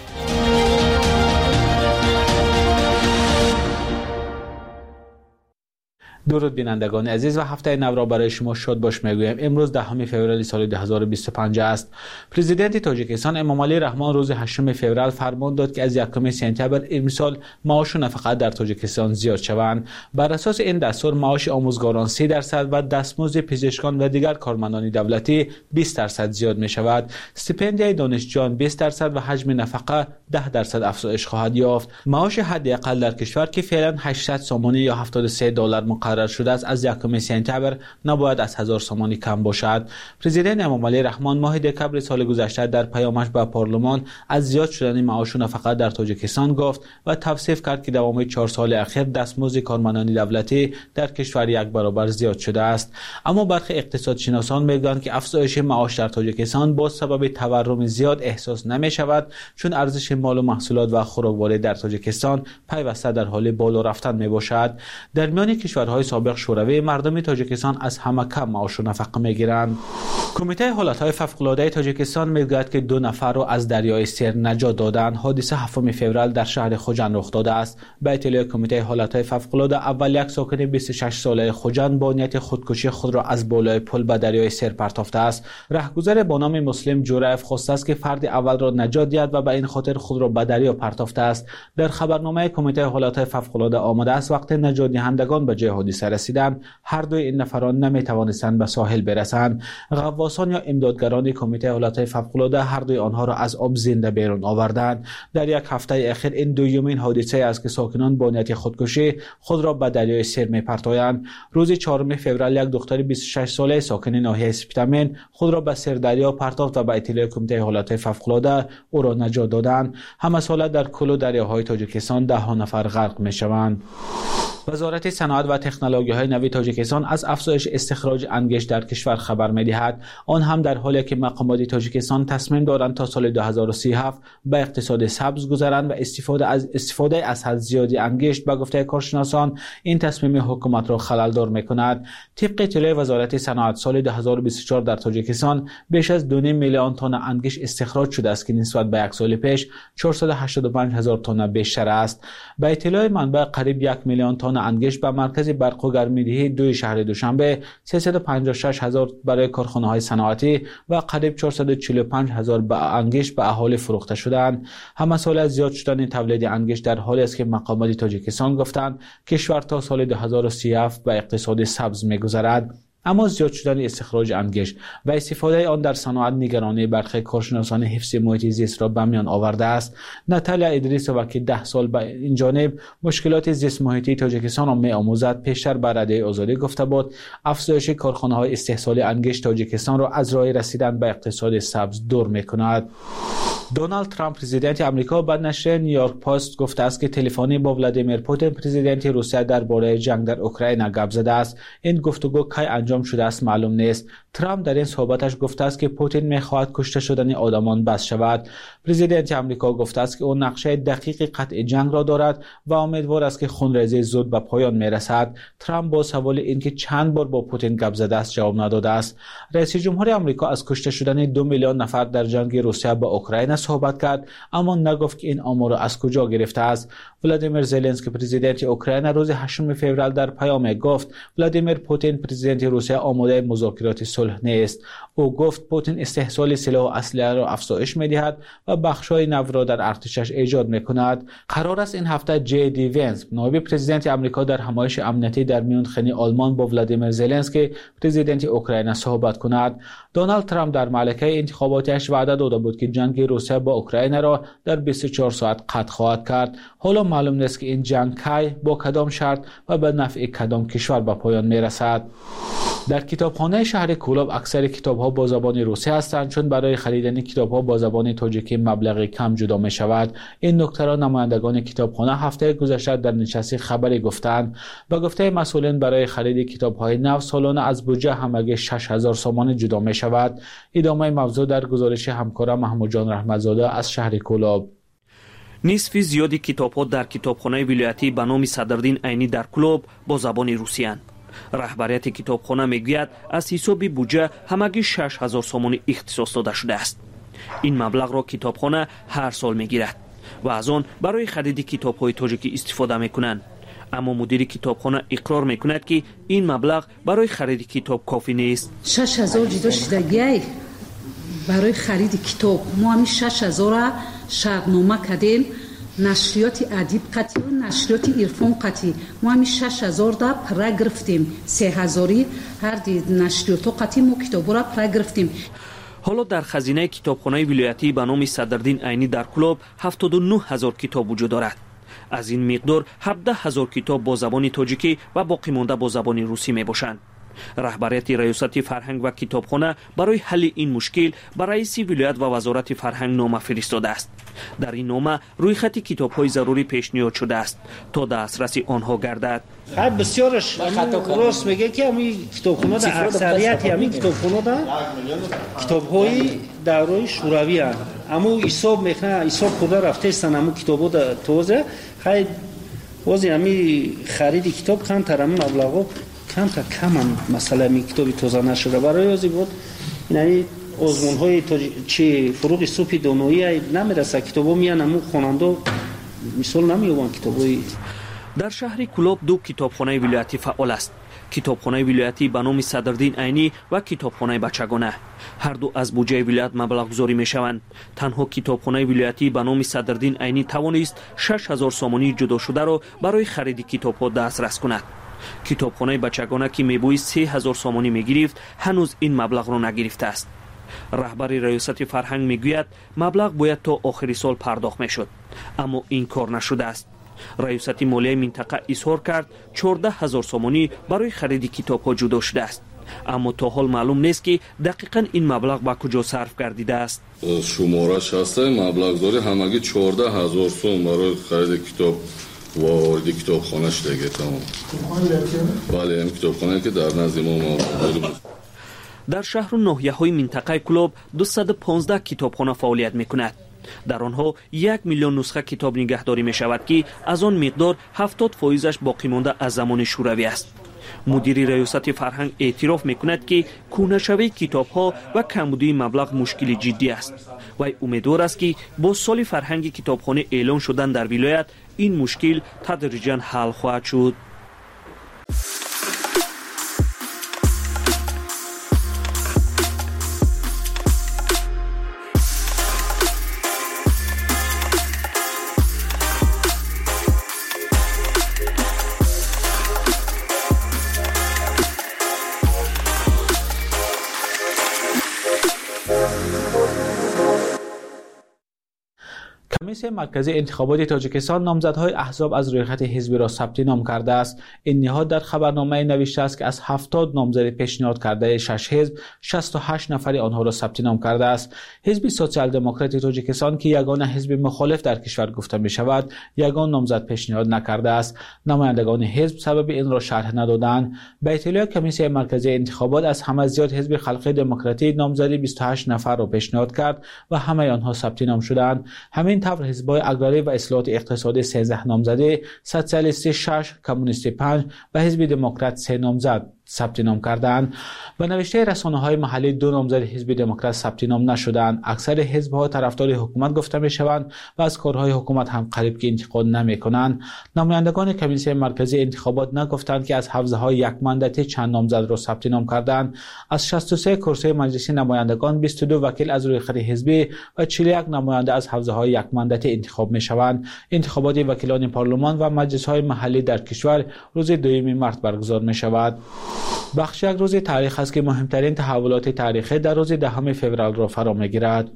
درود بینندگان عزیز و هفته نو را برای شما شاد باش میگویم. امروز دهم فوریه سال دو هزار و بیست و پنج است. پرزیدنت تاجیکستان امامعلی رحمان روز هشتم فوریه فرمان داد که از یکم سپتامبر امسال معاش و نفقت در تاجیکستان زیاد شوند. بر اساس این دستور معاش آموزگاران سی درصد و دستمزد پزشکان و دیگر کارمندان دولتی بیست درصد زیاد می شود. استیپندیای دانشجویان بیست درصد و حجم نفقه ده درصد افزایش خواهد یافت. معاش حداقل در کشور که فعلا هشتصد سومانی یا هفتاد و سه دلار مقرر شده است از یکم سپتامبر نباید از هزار سومانی کم باشد. پرزیدنت امامعلی رحمان ماه دکبر سال گذشته در پیامش به پارلمان از زیاد شدن معاش و نفقت در تاجیکستان گفت و توصیف کرد که دوام چهار سال اخیر دستمزد کارمندان دولتی در کشور یک برابر زیاد شده است. اما برخی اقتصادشناسان میگویند که افزایش معاش در تاجیکستان با سبب تورم زیاد احساس نمی شود، چون ارزش مال و محصولات و خوراکواری در تاجیکستان پیوسته در حال بالا رفتن می باشد. در میان کشورهای سابق شوروی مردم تاجیکستان از همه کم معاش و نفقه میگیرند. کمیته حالتهای فوق‌العاده تاجیکستان میگوید که دو نفر را از دریای سیر نجات دادند. حادثه هفتم فوریه در شهر خوجند رخ داده است. به اطلاع کمیته حالتهای فوق‌العاده، اول یک ساکن بیست و شش ساله خوجند با نیت خودکشی خود را از بالای پل به دریای سیر پرتافته است. رهگذر با نام مسلم جورایف خواسته است که فرد اول را نجات دهد و به این خاطر خود را به دریا پرتافته است. در خبرنامه کمیته حالتهای فوق‌العاده آمده است وقتی نجات دهندگان به جای حادثه رسیدند، هر دوی این نفران نمی توانستند به ساحل برسند. غواصان یا امدادگران کمیته حالتهای فوق‌العاده هر دوی آنها را از آب زنده بیرون آوردند. در یک هفته اخیر این دومین حادثه است که ساکنان با نیت خودکشی خود را به دریای سیر می‌پرتایند. روز چهارم فوریه یک دختر بیست و شش ساله ساکن ناحیه اسپیتامین خود را به سیر دریا پرتافت و به اطلاع کمیته حالتهای فوق‌العاده او را نجات دادند. همه ساله در کل دریاهای تاجیکستان ده ها نفر غرق می‌شوند. وزارت صنعت و تکنولوژی‌های نوین تاجیکستان از افزایش استخراج انگشت در کشور خبر می‌دهد، آن هم در حالی که مقامات تاجیکستان تصمیم دارند تا سال دو هزار و سی و هفت به اقتصاد سبز گذرند و استفاده از استفاده از حد زیادی انگشت به گفته کارشناسان این تصمیم حکومت را خلل‌دار می‌کند. طبق اطلاع وزارت صنعت سال دو هزار و بیست و چهار در تاجیکستان بیش از دو میلیون تن انگشت استخراج شده است که نسبت به یک سال پیش چهارصد و هشتاد و پنج هزار تن بیشتر است. به اطلاع منبع قریب یک میلیون تن انگشت به مرکز برق و گرمایدهی دوی شهر دوشنبه، سیصد و پنجاه و شش هزار برای کارخانه‌های صنعتی و قریب چهارصد و چهل و پنج هزار به انگشت به اهالی فروخته شدند. همه سال از زیاد شدن تولید انگشت در حالی است که مقامات تاجیکستان گفتند کشور تا سال دو هزار و سی و هفت به اقتصاد سبز می‌گذرد. اما زیاد شدن استخراج انگشت و استفاده آن در صنعت نگرانی برخی کارشناسان حفظ محیط زیست را به میان آورده است. ناتالیا ادریس و که ده سال به این جانب مشکلات زیست محیطی تاجیکستان را می‌آموزد پیشتر به رده آزادی گفته بود افزایش کارخانه‌های استحصال انگشت تاجیکستان را از راه رسیدن به اقتصاد سبز دور می‌کند. دونالد ترامپ پرزیدنت آمریکا به نشر نیویورک پست گفته است که تلفنی با ولادیمیر پوتین پرزیدنت روسیه درباره جنگ در اوکراین گپ زده است. این گفتگو کی انجام شده است معلوم نیست. ترامپ در این صحبتش گفته است که پوتین می‌خواهد کشته شدن آدمان بس شود. پرزیدنت آمریکا گفته است که او نقشه دقیق قطع جنگ را دارد و امیدوار است که خونریزی زود به پایان می‌رسد. ترامپ با سوال اینکه چند بار با پوتین گپ زده است جواب نداده است. رئیس جمهور آمریکا از کشته شدن دو میلیون نفر در جنگ روسیه با اوکراین صحبت کرد، اما نگفت که این آمار از کجا گرفته است. ولادیمیر زلنسکی پرزیدنت اوکراین روز هشتم فوریه در پیام گفت ولادیمیر پوتین پرزیدنت روسیه آماده مذاکرات صلح نیست. او گفت پوتین استحصال سلاح و اسلحه را افزایش می‌دهد و بخش‌های نو را در ارتشش ایجاد می‌کند. قرار است این هفته جی دی ونس نایب پرزیدنت آمریکا در همایش امنیتی در میونخ آلمان با ولادیمیر زلنسکی پرزیدنت اوکراین صحبت کند. دونالد ترامپ در معرکه انتخاباتیش وعده داده بود که جنگ روسیه با اوکراین را در بیست و چهار ساعت قطع خواهد کرد. حالا معلوم نیست که این جنگ کی با کدام شرط و به نفع کدام کشور به پایان میرسد. در کتابخانه شهر کولاب اکثر کتاب‌ها با زبان روسی هستند، چون برای خریدن کتاب‌ها با زبان تاجیکی مبلغ کم جدا می‌شود. این نکته را نمایندگان کتابخانه هفته گذشته در نشست خبری گفتند. با گفته مسئولین برای خرید کتاب‌های نو سالانه از بودجه همگی شش هزار سومان جدا می‌شود. ادامه موضوع در گزارش همکارم محمود جان رحمتزاده از شهر کولاب. нисфи зиёди китобҳо дар китобхонаи вилоятӣ ба номи Садрдин Айнӣ дар Кулоб бо забони русиянд. раҳбарияти китобхона мегӯяд аз ҳисоби буҷа ҳамагӣ шаш ҳазор сомонӣ ихтисос дода шудааст. ин маблағро китобхона ҳар сол мегирад ва аз он барои хариди китобҳои тоҷикӣ истифода мекунанд. аммо мудири китобхона иқрор мекунад ки ин маблағ барои хариди китоб кофӣ нест. шаш ҳазор ҷудо шудагиай барои хариди китоб мо ҳами шаш ҳазора шартнома кардем. нашриёти адиб қатӣ ва нашриёти ирфон қатӣ мо ҳами шаш ҳазорда пара гирифтем. се ҳазори ҳар нашриёто қатӣ мо китобҳоро пара гирифтем. ҳоло дар хазинаи китобхонаи вилоятӣ ба номи Садрдин Айнӣ дар Кулоб ҳафтоду нӯҳ ҳазор китоб вуҷуд дорад. аз ин миқдор ҳабдаҳ ҳазор китоб бо забони тоҷикӣ ва боқимонда бо забони русӣ мебошанд. раҳбарияти раёсати фарҳанг ва китобхона барои ҳалли ин мушкил ба раиси вилоят ва вазорати фарҳанг нома фиристодааст. дар ин нома рӯйхати китобҳои зарурӣ пешниҳод шудааст то дастраси онҳо гардад. хай бисёраш рост мега ки ами китобхонода аксарияти ами китобхонода китобҳои даврои шӯравиянд. аммо ҳисоб мехна ҳисоб хурда рафтестан аммо китобода тоза хай бози ами хариди китоб камтар ами маблағо камтар каман масъала ами китоби тоза нашуда барои ози буд яъни озмунҳои чи фуруғи субҳи доноӣ намераса китобҳо миян аммо хонандо мисол намеёбанд китобҳои. дар шаҳри Кулоб ду китобхонаи вилоятӣ фаъол аст. китобхонаи вилоятӣ ба номи Садрдин Айнӣ ва китобхонаи бачагона. ҳар ду аз буҷаи вилоят маблағгузорӣ мешаванд. танҳо китобхонаи вилоятӣ ба номи Садрдин Айнӣ тавонист шаш ҳазор сомонии ҷудошударо барои хариди китобҳо дастрас кунад. китобхонаи бачагона ки мебоист се ҳазор сомонӣ мегирифт ҳанӯз ин маблағро нагирифтааст. раҳбари раёсати фарҳанг мегӯяд маблағ бояд то охири сол пардохт мешуд, аммо ин кор нашудааст. раёсати молияи минтақа изҳор кард чордаҳ ҳазор сомонӣ барои хариди китобҳо ҷудо шудааст, аммо то ҳол маълум нест ки дақиқан ин маблағ ба куҷо сарф гардидааст. шумора шастаи маблағзорӣ ҳамагӣ чордаҳ ҳазор сом барои хариди китоб ва вориди китобхона шудагӣ тамом. бале ин китобхонае ки дар назди мо мавҷуд буд. дар шаҳру ноҳияҳои минтақаи Кулоб дусаду понздаҳ китобхона фаъолият мекунад. дар онҳо як миллион нусха китоб нигаҳдорӣ мешавад ки аз он миқдор ҳафтод фоизаш боқимонда аз замони шӯравӣ аст. мудири раёсати фарҳанг эътироф мекунад ки кӯҳнашавии китобҳо ва камбудии маблағ мушкили ҷиддӣ аст. вай умедвор аст ки бо соли фарҳанги китобхона эълон шудан дар вилоят ин мушкил тадриҷан ҳал хоҳад шуд. کمیسیون مرکزی انتخابات تاجیکستان نامزدهای احزاب از رویخط حزبی را ثبت نام کرده است. این نهاد در خبرنامه نوشته است که از هفتاد نامزد پیشنهاد کرده شش حزب شصت و هشت نفر آنها را ثبت نام کرده است. حزب سوسیال دموکرات تاجیکستان که یگانه حزب مخالف در کشور گفته می شود، یگان نامزد پیشنهاد نکرده است. نمایندگان حزب سبب این را شرح ندادند. به اطلاع کمیسیون مرکزی انتخابات از همه زیاد حزب خلق دموکراتی نامزدی بیست و هشت نفر را پیشنهاد کرد و همه آنها ثبت نام شدند. همین طور حزب‌های اگراری و اصلاحات اقتصادی سیزده نامزده، سوسیالیستی شش، کمونیستی پنج و حزب دموکرات سه نامزد ثبت نام کردند. به نوشته رسانه‌های محلی دو نامزد حزب دموکرات ثبت نام نشدند. اکثر حزب‌ها طرفدار حکومت گفته می‌شوند و از کارهای حکومت هم قریب که انتقاد نمی‌کنند. نمایندگان کمیسیون مرکزی انتخابات نگفتند که از حوزه‌های یک مانداتی چند نامزد را ثبت نام کردند. از شصت و سه کرسی مجلس نمایندگان بیست و دو وکیل از روی خط حزبی و چهل و یک نماینده از حوزه‌های یک مانداتی انتخاب می‌شوند. انتخابات وکیلان پارلمان و مجلس‌های محلی در کشور روز دوم مارس برگزار می‌شود. بخش یک روز تاریخ است که مهمترین تحولات تاریخی در روز دهم فوریه را فرا می‌گیرد.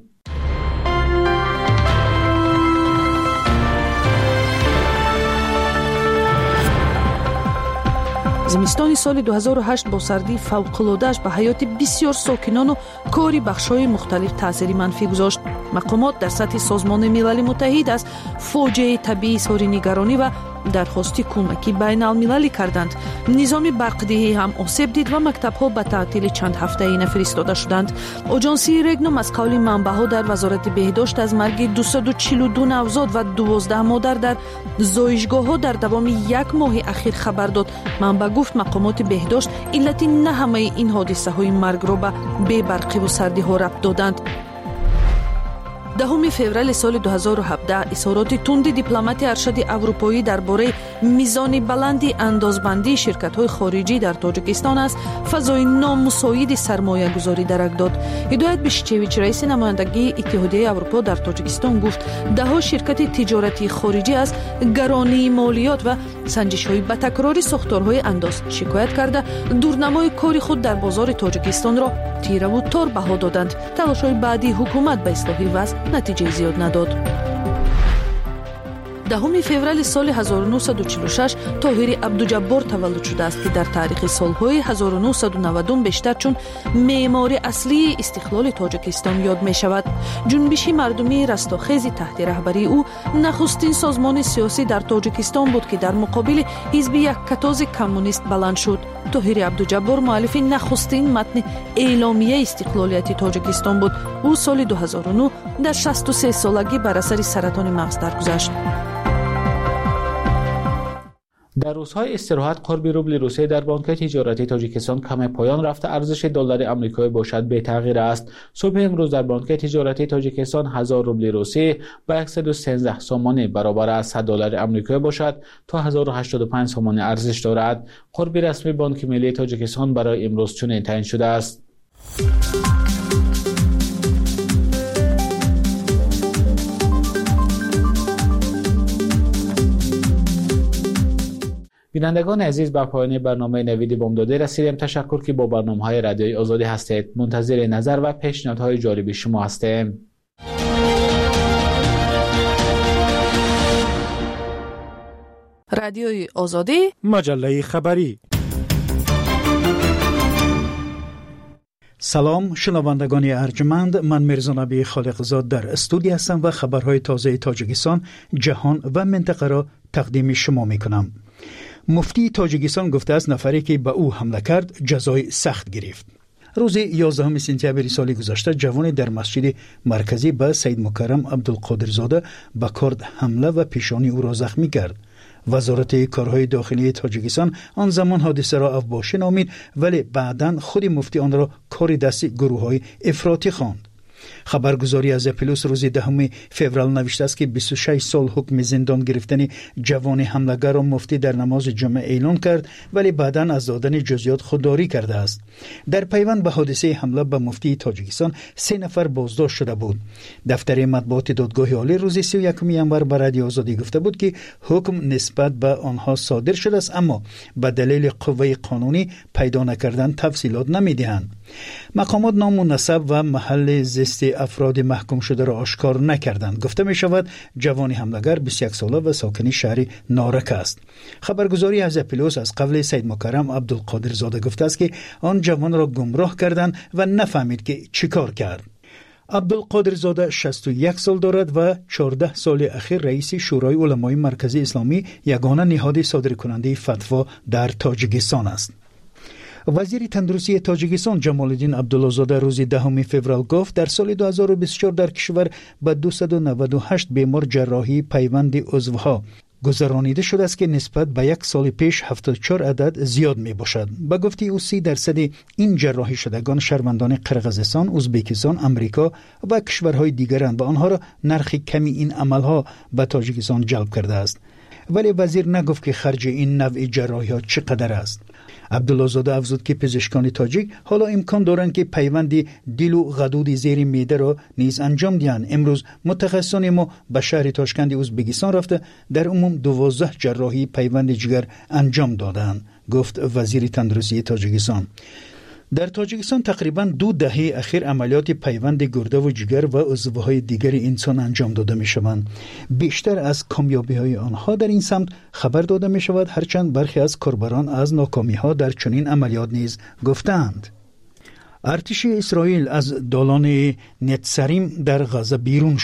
زمستانی سال دو هزار و هشت با سردی فوق‌العاده‌اش به حیات بسیار ساکنان و کاری بخش‌های مختلف تأثیر منفی گذاشت. مقامات در سطح سازمان ملل متحد از فاجعه طبیعی اظهار نگرانی و дархости кӯмаки байналмилалӣ карданд. низоми барқдиҳӣ ҳам осеб дид ва мактабҳо ба таътили чанд ҳафтаӣ нафиристода шуданд. оҷонсии регном аз қавли манбаъҳо дар вазорати беҳдошт аз марги дусаду чилу ду навзод ва дувоздаҳ модар дар зоишгоҳҳо дар давоми як моҳи ахир хабар дод. манбаъ гуфт мақомоти беҳдошт иллати на ҳамаи ин ҳодисаҳои маргро ба бебарқиву сардиҳо рабт доданд. дҳуми феврали соли ду ҳазору ҳабдаҳ изҳороти тунди дипломати аршади аврупоӣ дар бораи мизони баланди андозбандии ширкатҳои хориҷӣ дар тоҷикистон аз фазои номусоиди сармоягузорӣ дарак дод. ҳидоят бишичевич раиси намояндагии иттиҳодияи аврупо дар тоҷикистон гуфт даҳо ширкати тиҷоратии хориҷӣ аз гаронии молиёт ва санҷишҳои батакрори сохторҳои андоз шикоят карда дурнамои кори худ дар бозори тоҷикистонро тираву тор баҳо доданд. талошҳои баъдии ҳукумат ба ислоҳи вазъ натиҷаи зиёд надод. дҳуми феврали соли ҳазору нӯҳсаду чилу шаш тоҳири абдуҷаббор таваллуд шудааст ки дар таърихи солҳои ҳазору нӯҳсаду навадум бештар чун меъмори аслии истиқлоли тоҷикистон ёд мешавад. ҷунбиши мардумии растохези таҳти раҳбарии ӯ нахустин созмони сиёсӣ дар тоҷикистон буд ки дар муқобили ҳизби яккатози коммунист баланд шуд. тоҳири абдуҷаббор муаллифи нахустин матни эъломияи истиқлолияти тоҷикистон буд. ӯ соли ду ҳазору нӯҳ дар шасту се солагӣ бар асари саратони мағз даргузашт. در روزهای استراحت قرب روبل روسیه در بانک تجارتی تاجیکستان کم پایان رفته ارزش دلار آمریکایی باشد به تغییر است. صبح امروز در بانک تجارتی تاجیکستان هزار روبل روسیه با صد و سیزده سومانی برابر از صد دلار آمریکایی باشد تا هزار و هشتاد و پنج سومانی ارزش دارد. قرب رسمی بانک ملی تاجیکستان برای امروز چنین تعیین شده است. بینندگان عزیز، به پایان برنامه نوید بامداده رسیدیم. تشکر که با برنامه‌های رادیوی آزادی هستید. منتظر نظر و پیشنهادهای جالب شما هستیم. رادیوی آزادی، مجله خبری. سلام شنوندگان ارجمند، من میرزا نبی خالقزاد در استودیو هستم و خبرهای تازه تاجیکستان، جهان و منطقه را تقدیم شما میکنم. مفتی تاجیکستان گفته است نفری که به او حمله کرد جزای سخت گرفت. روز یازدهم سپتامبر سال گذشته جوانی در مسجد مرکزی به سید مکرم عبدالقادرزاده به کرد حمله و پیشانی او را زخمی کرد. وزارت کارهای داخلی تاجیکستان آن زمان حادثه را افباشه نامید، ولی بعداً خود مفتی آن را کار دست گروه‌های افراطی خواند. خبرگزاری از پلوس روز دهم فوریه نوشته است که بیست و شش سال حکم زندان گرفتن جوان حمله‌گر را مفتی در نماز جمعه اعلان کرد، ولی بعداً از دادن جزئیات خودداری کرده است. در پیوند به حادثه حمله به مفتی تاجیکستان سه نفر بازداشت شده بود. دفتر مطبوعات دادگاه عالی روز سی و یکم ژانویه به رادیو آزادی گفته بود که حکم نسبت به آنها صادر شده است، اما به دلیل قوه قانونی پیدا نکردن تفصیلات نمی‌دهند. مقامات نام و نسب و محل زیست افراد محکوم شده را آشکار نکردند. گفته می شود جوان حمله‌گر بیست و یک ساله و ساکن شهر نارک است. خبرگزاری از پلوس از قول سید مکرم عبدالقادرزاده گفته است که آن جوان را گمراه کردند و نفهمید که چیکار کرد. عبدالقادرزاده شصت و یک سال دارد و چهارده سال اخیر رئیس شورای علمای مرکزی اسلامی، یگانه نهاد صادرکننده فتوا در تاجیکستان است. وزیر تندرستی تاجیکستان جمال الدین عبدالله‌زاده روز دهم فوریه گفت در سال دو هزار و بیست و چهار در کشور به دویست و نود و هشت بیمار جراحی پیوند عضوها گذرانیده شده است که نسبت به یک سال پیش هفتاد و چهار عدد زیاد می باشد. به گفته او سی درصد این جراحی شدگان شهروندان قرقیزستان، ازبکستان، امریکا و کشورهای دیگرند و آنها را نرخ کمی این عملها به تاجیکستان جلب کرده است. ولی وزیر نگفت که خرج این نوع جراحی ها چقدر است. عبدالله‌زاده افزود که پزشکان تاجیک حالا امکان دارند که پیوند دل و غدود زیر معده را نیز انجام دهند. امروز متخصصان ما به شهر تاشکند ازبکستان رفته در عموم دوازده جراحی پیوند جگر انجام دادند، گفت وزیر تندرستی تاجیکستان. در تاجیکستان تقریباً دو دهه اخیر عملیات پیوند گرده و جگر و عضوهای دیگر انسان انجام داده می شوند. بیشتر از کامیابی های آنها در این سمت خبر داده می شود، هرچند برخی از کاربران از ناکامی ها در چنین عملیات نیز گفتند. ارتش اسرائیل از دالان نتسریم در غزه بیرون شد.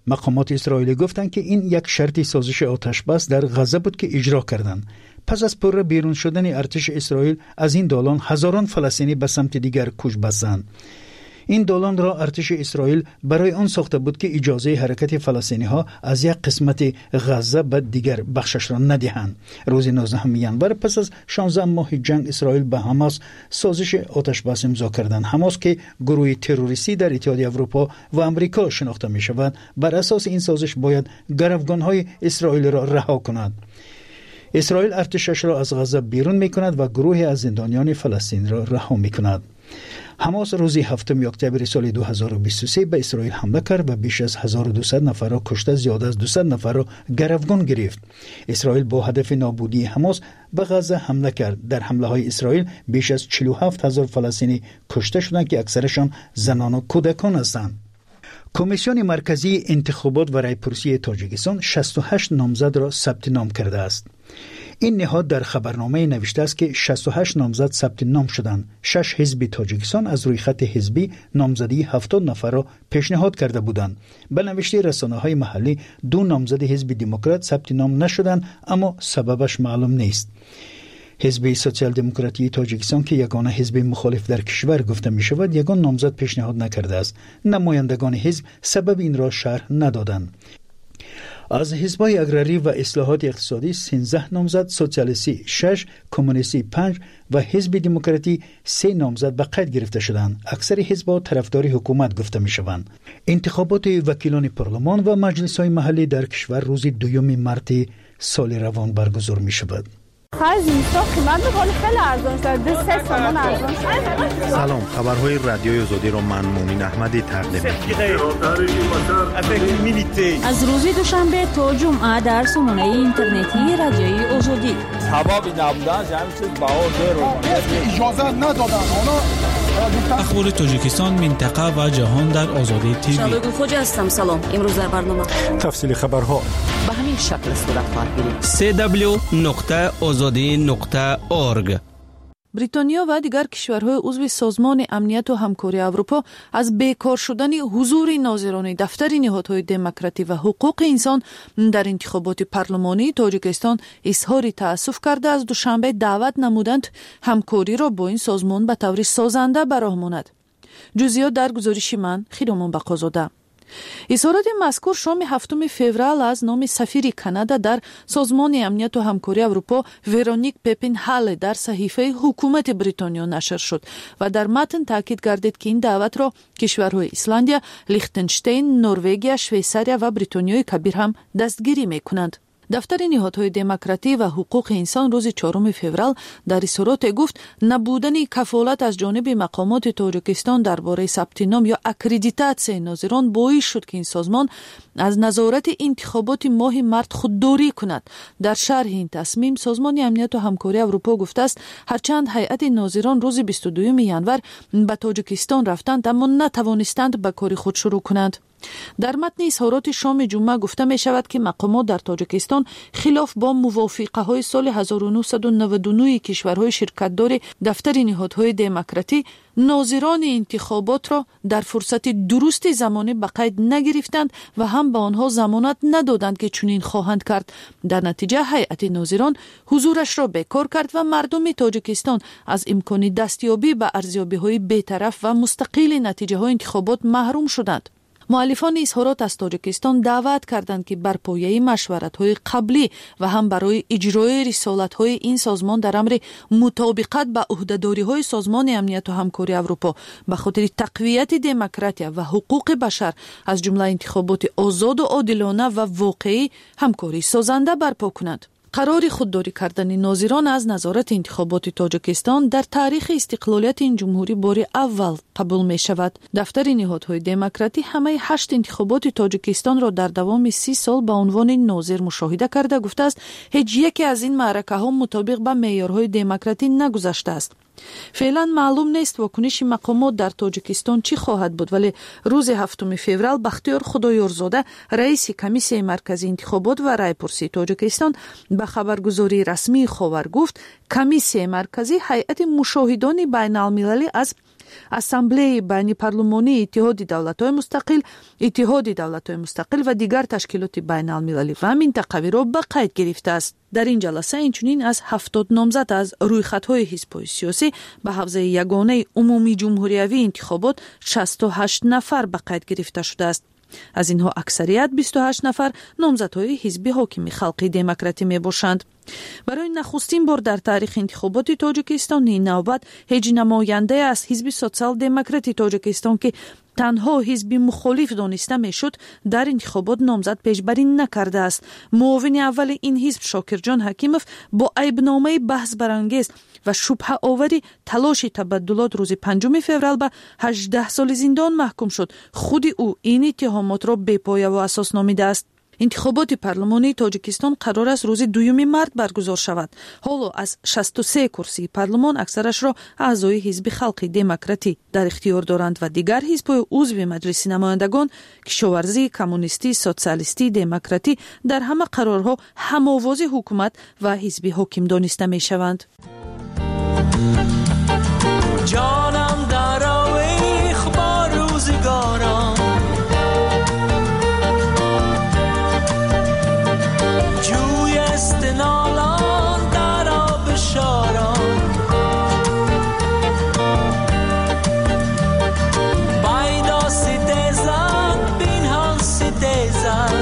مقامات اسرائیلی گفتند که این یک شرط سازش آتش بس در غزه بود که اجرا کردند. پس از پر بیرون شدن ارتش اسرائیل از این دالان هزاران فلسطینی به سمت دیگر کوچ بستند. این دالان را ارتش اسرائیل برای آن ساخته بود که اجازه حرکت فلسطینی ها از یک قسمت غزه به دیگر بخشش را ندهند. روز نوزدهم ژانویه پس از شانزده ماه جنگ اسرائیل به حماس سازش آتش بس امضا کردند. حماس که گروه تروریستی در اتحادیه اروپا و امریکا شناخته می شود، بر اساس این سازش باید گروگان های اسرائیل را رها کند. اسرائیل ارتشش را از غزه بیرون می کند و گروه از زندانیان فلسطین را رها می کند. حماس روز هفتم اکتبر سال دو هزار و بیست و سه به اسرائیل حمله کرد و بیش از هزار و دویست نفر را کشته، زیاد از دویست نفر را گروگان گرفت. اسرائیل با هدف نابودی حماس به غزه حمله کرد. در حمله های اسرائیل بیش از چهل و هفت هزار فلسطینی کشته شدند که اکثرشان زنان و کودکان هستند. کمیسیون مرکزی انتخابات و رایپرسی تاجیکستان شصت و هشت نامزد را ثبت نام کرده است. این نهاد در خبرنامه نوشته است که شصت و هشت نامزد ثبت نام شدند. شش حزب تاجیکستان از روی خط حزبی نامزدی هفتاد نفر را پیشنهاد کرده بودند. به نوشته رسانه‌های محلی دو نامزد حزب دموکرات ثبت نام نشدند، اما سببش معلوم نیست. حزب سوسیال دموکراتی تاجیکستان که یگانه حزب مخالف در کشور گفته می شود، یگان نامزد پیشنهاد نکرده است. نمایندگان حزب سبب این را شرح ندادند. از حزب‌های اگراری و اصلاحات اقتصادی سیزده نامزد، سوسیالیستی شش، کمونیستی پنج و حزب دموکراتی سه نامزد به قید گرفته شدند. اکثر حزب‌ها طرفدار حکومت گفته می‌شوند. انتخابات وکیلان پارلمان و مجلس‌های محلی در کشور روز دوم مارس سال روان برگزار می‌شود. خرج اینستا قیمت می‌کنه خیلی ارزان شده، سه تومان ارزان شده. سلام، خبرهای رادیوی آزادی را من مومن احمدی تقدیم می‌کنم. از روز دوشنبه تا جمعه در سامانه اینترنتی رادیوی آزادی. سبب نبودن همین چیز بهادر رو اجازه ندادن. اونا اخبار تاجیکستان، منطقه و جهان در آزادی تیوی. شادو خوجا هستم. سلام. امروز در برنامه تفصیل خبرها به همین شکل صورت خواهد گرفت. دبلیو دبلیو دبلیو نقطه آزادی نقطه اورگ. بریتانیا و دیگر کشورهای عضو سازمان امنیت و همکاری اروپا از بیکار شدن حضور ناظران دفتر نهادهای دموکراتی و حقوق انسان در انتخابات پارلمانی تاجیکستان اظهار تأسف کرده از دوشنبه دعوت نمودند همکاری را با این سازمان به طور سازنده به راه ماند. جزئیات در گزارش من خیرمان بقازاده. اظهارات مذکور شام هفتم فوریه از نام سفیر کانادا در سازمان امنیت و همکاری اروپا ورونیک پپین هال در صحیفه حکومت بریتانیا نشر شد و در متن تاکید گردید که این دعوت را کشورهای ایسلندیا، لیختنشتین، نروژ، شویساریا و بریتانیای کبیر هم دستگیری می‌کنند. دفتر نهادهای دموکراتی و حقوق انسان روز چهارم فوریه در اظهارات گفت نبودن کفالت از جانب مقامات تاجیکستان درباره ثبت نام یا اکریدیتاسیون ناظران باعث شد که این سازمان از نظارت انتخابات ماه مارس خودداری کند. در شرح این تصمیم سازمان امنیت و همکاری اروپا گفته است هرچند هیئت ناظران روز بیست و دوم ژانویه به تاجیکستان رفتند اما نتوانستند به کار خود شروع کنند. در متن اظهارات شام جمعه گفته می شود که مقامات در تاجیکستان خلاف با موافقه های سال هزار و نهصد و نود و نه کشورهای شرکتدار دفتر نهادهای دموکراتی ناظران انتخابات را در فرصت درست زمانی به قید نگرفتند و هم به آنها ضمانت ندادند که چنین خواهند کرد. در نتیجه هیئت ناظران حضورش را بیکار کرد و مردم تاجیکستان از امکان دستیابی به ارزیابی‌های بی‌طرف و مستقل نتیجه های انتخابات محروم شدند. مؤلفان اظهارات از تاجیکستان دعوت کردند که بر پایه مشورت‌های قبلی و هم برای اجرای رسالت‌های این سازمان در امر مطابقت با عهده‌داری‌های سازمان امنیت و همکاری اروپا به خاطر تقویت دموکراتیا و حقوق بشر از جمله انتخابات آزاد و عادلانه و واقعی همکاری سازنده برپا کنند. قرار خودداری کردن ناظران از نظارت انتخابات تاجیکستان در تاریخ استقلالیت این جمهوری بار اول قبول می شود. دفتر نهادهای دموکراتی همه هشت انتخابات تاجیکستان را در دوام سی سال به عنوان ناظر مشاهده کرده گفته است هیچ یکی از این معرکه ها مطابق با معیارهای دموکراتی نگذشته است. فعلا معلوم نیست واکنش مقامات در تاجیکستان چی خواهد بود، ولی روز هفتم فوریه بختیار خدایارزاده رئیس کمیسیون مرکزی انتخابات و رایپرسی تاجیکستان به خبرگزاری رسمی خاور گفت کمیسیون مرکزی هیئت مشاهدان بین المللی از ассамблеяи байни парлумонии иттиҳоди давлатҳои мустақил, иттиҳоди давлатҳои мустақил ва дигар ташкилоти байналмилалӣ ва минтақавиро ба қайд гирифтааст. дар ин ҷаласа инчунин аз ҳафтод номзад аз рӯйхатҳои ҳизбҳои сиёсӣ ба ҳавзаи ягонаи умумии ҷумҳуриявии интихобот шасту ҳашт нафар ба қайд гирифта шудааст. аз инҳо аксарият бисту ҳашт нафар номзадҳои ҳизби ҳокими халқи демократӣ мебошанд. барои нахустин бор дар таърихи интихоботи тоҷикистон ин навбат ҳеҷ намояндае аз ҳизби социал-демократи тоҷикистон ки танҳо ҳизби мухолиф дониста мешуд дар интихобот номзад пешбарӣ накардааст. муовини аввали ин ҳизб Шокирҷон Ҳакимов бо айбномаи баҳсбарангез ва шубҳаовари талоши табаддулот рӯзи панҷуми феврал ба ҳаждаҳ соли зиндон маҳкум шуд. худи ӯ ин иттиҳомотро бепояву асос номидааст. интихоботи парлумонии тоҷикистон қарор аст рӯзи дуюми март баргузор шавад. ҳоло аз шасту се курсии парлумон аксарашро аъзои ҳизби халқи демократӣ дар ихтиёр доранд ва дигар ҳизбҳои узви маҷлиси намояндагон кишоварзӣ, коммунистӣ, социалистӣ, демократӣ дар ҳама қарорҳо ҳамовози ҳукумат ва ҳизби ҳоким дониста мешаванд. جانم در آویخ با روزگاران جوی استنالان در آب شاران بایدا ستیزن بینهان ستیزن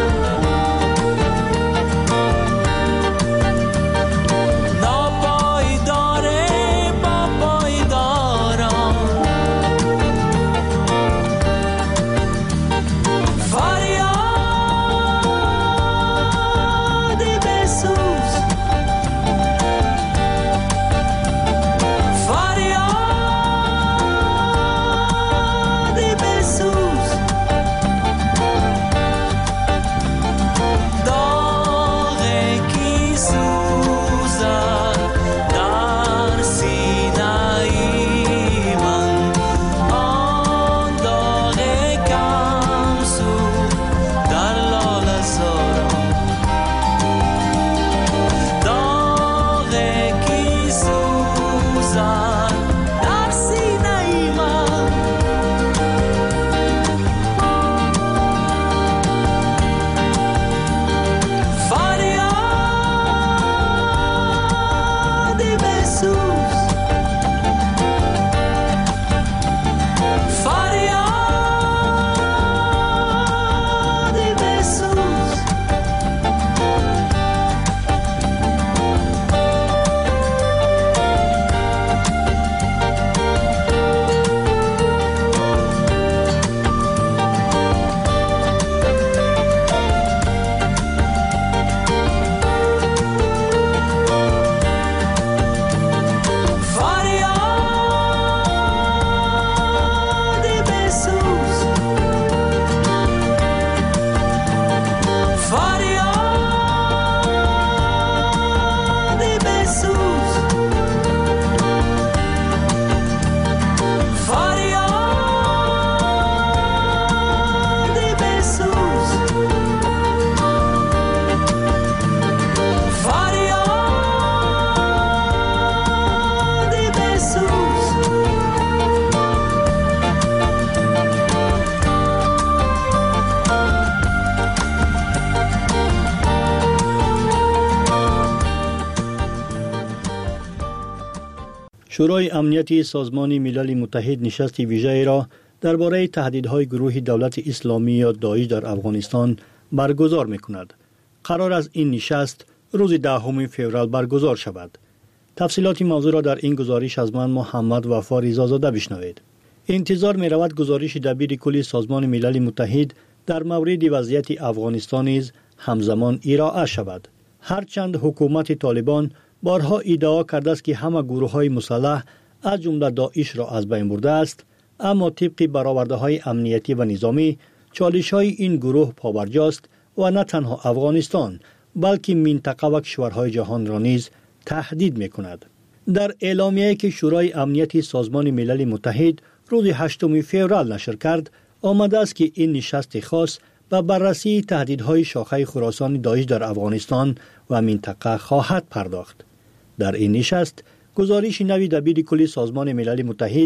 شورای امنیتی سازمان ملل متحد نشست ویژه‌ای را درباره تهدیدهای گروه دولت اسلامی یا داعش در افغانستان برگزار می‌کند. قرار است این نشست روز دهم فوریه برگزار شود. تفصیلات موضوع را در این گزارش از من محمد وفا رضازاده بشنوید. انتظار می‌رود گزارش دبیر کل سازمان ملل متحد در مورد وضعیت افغانستان نیز همزمان ارائه شود. هرچند حکومت طالبان بارها ادعا کرده است که همه گروه‌های مسلح از جمله داعش را از بین برده است، اما طبق برآورده‌های امنیتی و نظامی چالش‌های این گروه پابرجاست و نه تنها افغانستان بلکه منطقه و کشورهای جهان را نیز تهدید می‌کند. در اعلامیه‌ای که شورای امنیتی سازمان ملل متحد روز هشتم فوریه نشر کرد، آمده است که این نشست خاص به بررسی تهدیدهای شاخه خراسان داعش در افغانستان و منطقه خواهد پرداخت. در این نشست گزارش نوی دبیر کل سازمان ملل متحد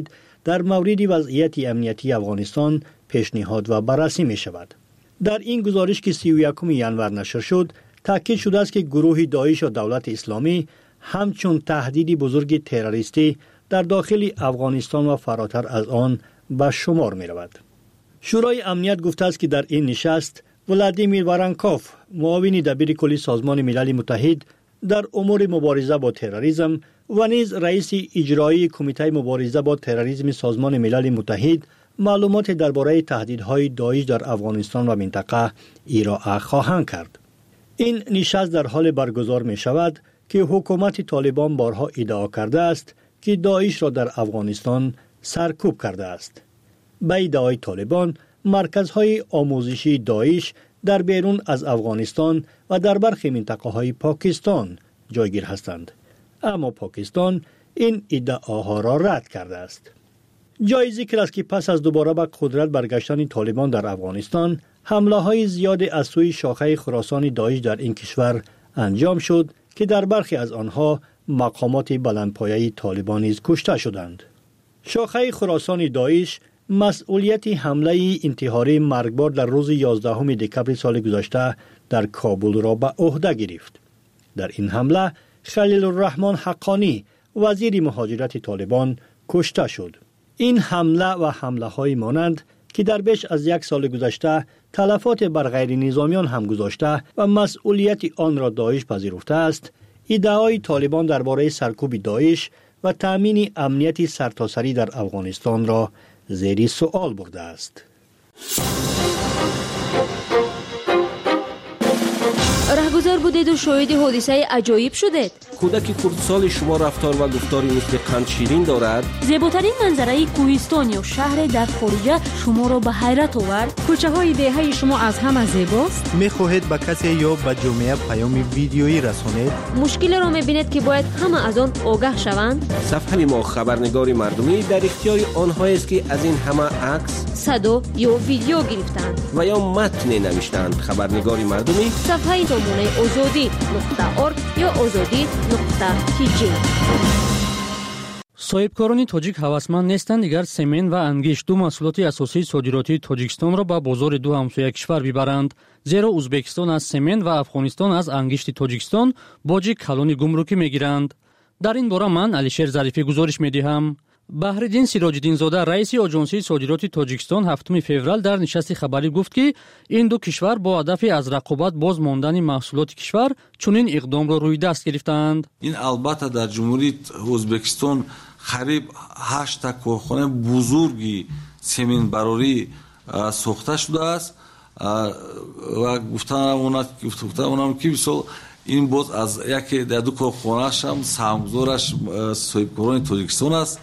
در مورد وضعیت امنیتی افغانستان پیشنهاد و بررسی می شود. در این گزارش که سی و یکم ژانویه نشر شد، تاکید شده است که گروه داعش و دولت اسلامی همچون تهدیدی بزرگ تروریستی در داخل افغانستان و فراتر از آن به شمار می رود. شورای امنیت گفته است که در این نشست ولادیمیر وارانکوف، معاون دبیر کلی سازمان ملل متحد در امور مبارزه با تروریسم و نیز رئیس اجرایی کمیته مبارزه با تروریسم سازمان ملل متحد معلومات درباره تهدیدهای داعش در افغانستان و منطقه ارائه خواهند کرد. این نشست در حال برگزار می شود که حکومت طالبان بارها ادعا کرده است که داعش را در افغانستان سرکوب کرده است. به ادعای طالبان، مرکزهای آموزشی داعش در بیرون از افغانستان و در برخی منطقه‌های پاکستان جایگیر هستند، اما پاکستان این ادعاها را رد کرده است. جای ذکر است که پس از دوباره به قدرت برگشتن طالبان در افغانستان، حمله‌های زیاد از سوی شاخه خراسان داعش در این کشور انجام شد که در برخی از آنها مقامات بلندپایه طالبان نیز کشته شدند. شاخه خراسان داعش مسئولیت حمله انتحاری مرگبار در روز یازدهم دکمبر سال گذشته در کابل را به عهده گرفت. در این حمله خلیل الرحمن حقانی، وزیر مهاجرت طالبان، کشته شد. این حمله و حمله های مانند که در بیش از یک سال گذشته تلفات بر غیر نظامیان هم گذاشته و مسئولیت آن را داعش پذیرفته است، ادعای طالبان درباره سرکوب داعش و تامین امنیت سرتاسری در افغانستان را زیر سوال برده است. رهگذر بودید و شاهد حادثه عجایب شدید. کودک کردسال شما رفتار و گفتاری مثل قند شیرین دارد. زیباترین منظره کوهستان یا شهر در خارجه شما را به حیرت آورد. کوچه های دهه شما از همه زیباست. میخواهید به کسی یا به جامعه پیام ویدیویی رسانید؟ مشکل را میبینید که باید همه از آن آگاه شوند. صفحه ما خبرنگاری مردمی در اختیار آنهایی است که از این همه عکس، صدا یا ویدیو گرفتند و یا متن نوشتند. خبرنگاری مردمی صفحه نمونه آزادی نقطه ارگ یا آزادی نقطه تی جی. صاحبکاران تاجیک هوسمند نیستند دیگر سمن و انگشت، دو محصولات اساسی صادراتی تاجیکستان را به بازار دو همسایه کشور ببرند، زیرا ازبکستان از سمن و افغانستان از انگشت تاجیکستان باج کلان گمرکی میگیرند. در این باره من علیشیر ظریفی گزارش میدهم. بحرالدین سراج‌الدین زاده، رئیس آژانسی صادرات تاجیکستان، هفتم فوریه در نشست خبری گفت که این دو کشور با هدف از رقابت باز ماندن محصولات کشور چنین اقدام را روی دست گرفتند. این البته در جمهوری ازبکستان قریب هشت تا کارخانه بزرگی سمن براری ساخته شده است و گفتن اونا گفتن اونم که بسیار این باز از یکی در دو کارخانه‌اش هم سهام‌گذارش صاحبکاران تاجیکستان است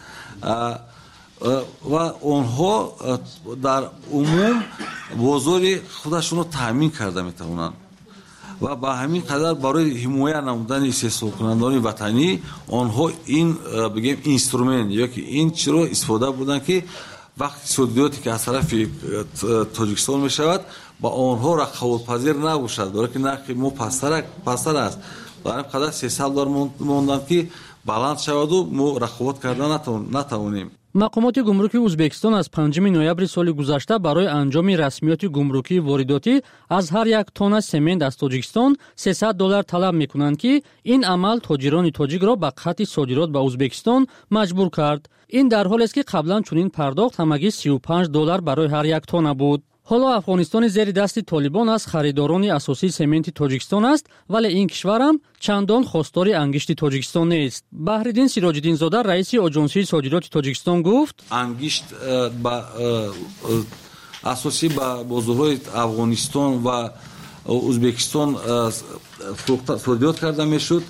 و آنها در عموم بازار خودشون رو تامین کرده میتونن و با همین قدر برای حمایت نمودن استثمار کنندگان وطنی آنها این بگیم اینسترومنت یا که این چیز رو استفاده بودن که وقتی صادراتی که از طرف تاجیکستان می شود با آنها رقابت پذیر نباشد، برای که نرخ ما پستر پستر است. در این قدر سیصد دلار موندن که بلند شود و ما رقابت کردن نتوانیم. مقامات گمرکی ازبکستان از پنجم نوامبر سال گذشته برای انجام رسمیات گمرکی وارداتی از هر یک تن سمنت از تاجیکستان سیصد دلار طلب میکنند که این عمل تاجران تاجیک را به قطع صادرات به ازبکستان مجبور کرد. این در حالی است که قبلا چنین پرداخت همگی سی و پنج دلار برای هر یک تن بود. حالا افغانستان زیر دست طالبان از خریداران اساسی سمنت تاجیکستان است، ولی این کشور هم چندان خواستار انگشت تاجیکستان نیست. بحرالدین سراج‌الدین زاده، رئیس آژانسی صادرات تاجیکستان، گفت انگشت با اساسی با بازارهای افغانستان و ازبکستان صادرات کرده میشد.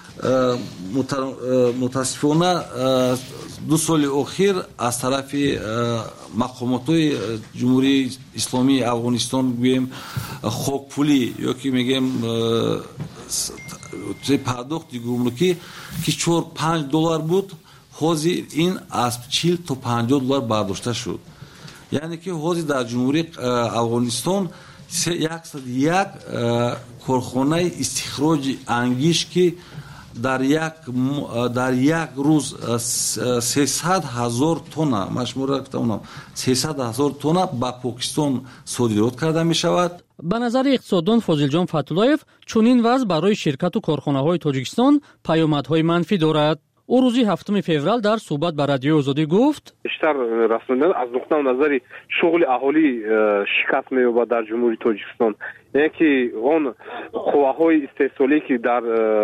متاسفانه دو سال اخیر از طرف مقامات جمهوری اسلامی افغانستان گویم خاک پولی یا که میگیم پرداخت گمرکی که چهار پنج دلار بود، حاضر این از چهل تا پنجاه دلار برداشته شد. یعنی که حاضر در جمهوری افغانستان صد و یک کارخانه استخراج انگشت که дар як дар як рӯз сесад ҳазор тонна машмура гуфтам сесад ҳазор тонна ба Покистон содирот карда мешавад. ба назари иқтисоддон Фозилҷон Фатуллоев чунин вазъ барои ширкату корхонаҳои Тоҷикистон паёмадҳои манфӣ дорад. ӯ рӯзи ҳафтуми феврал дар суҳбат ба Радиои Озодӣ гуфт: бештар расондан аз нуқтаи назари шуғли аҳолӣ шикаст меёбад дар ҷумҳурии Тоҷикистон. яъне ки он қувваҳои истеҳсолие ки дар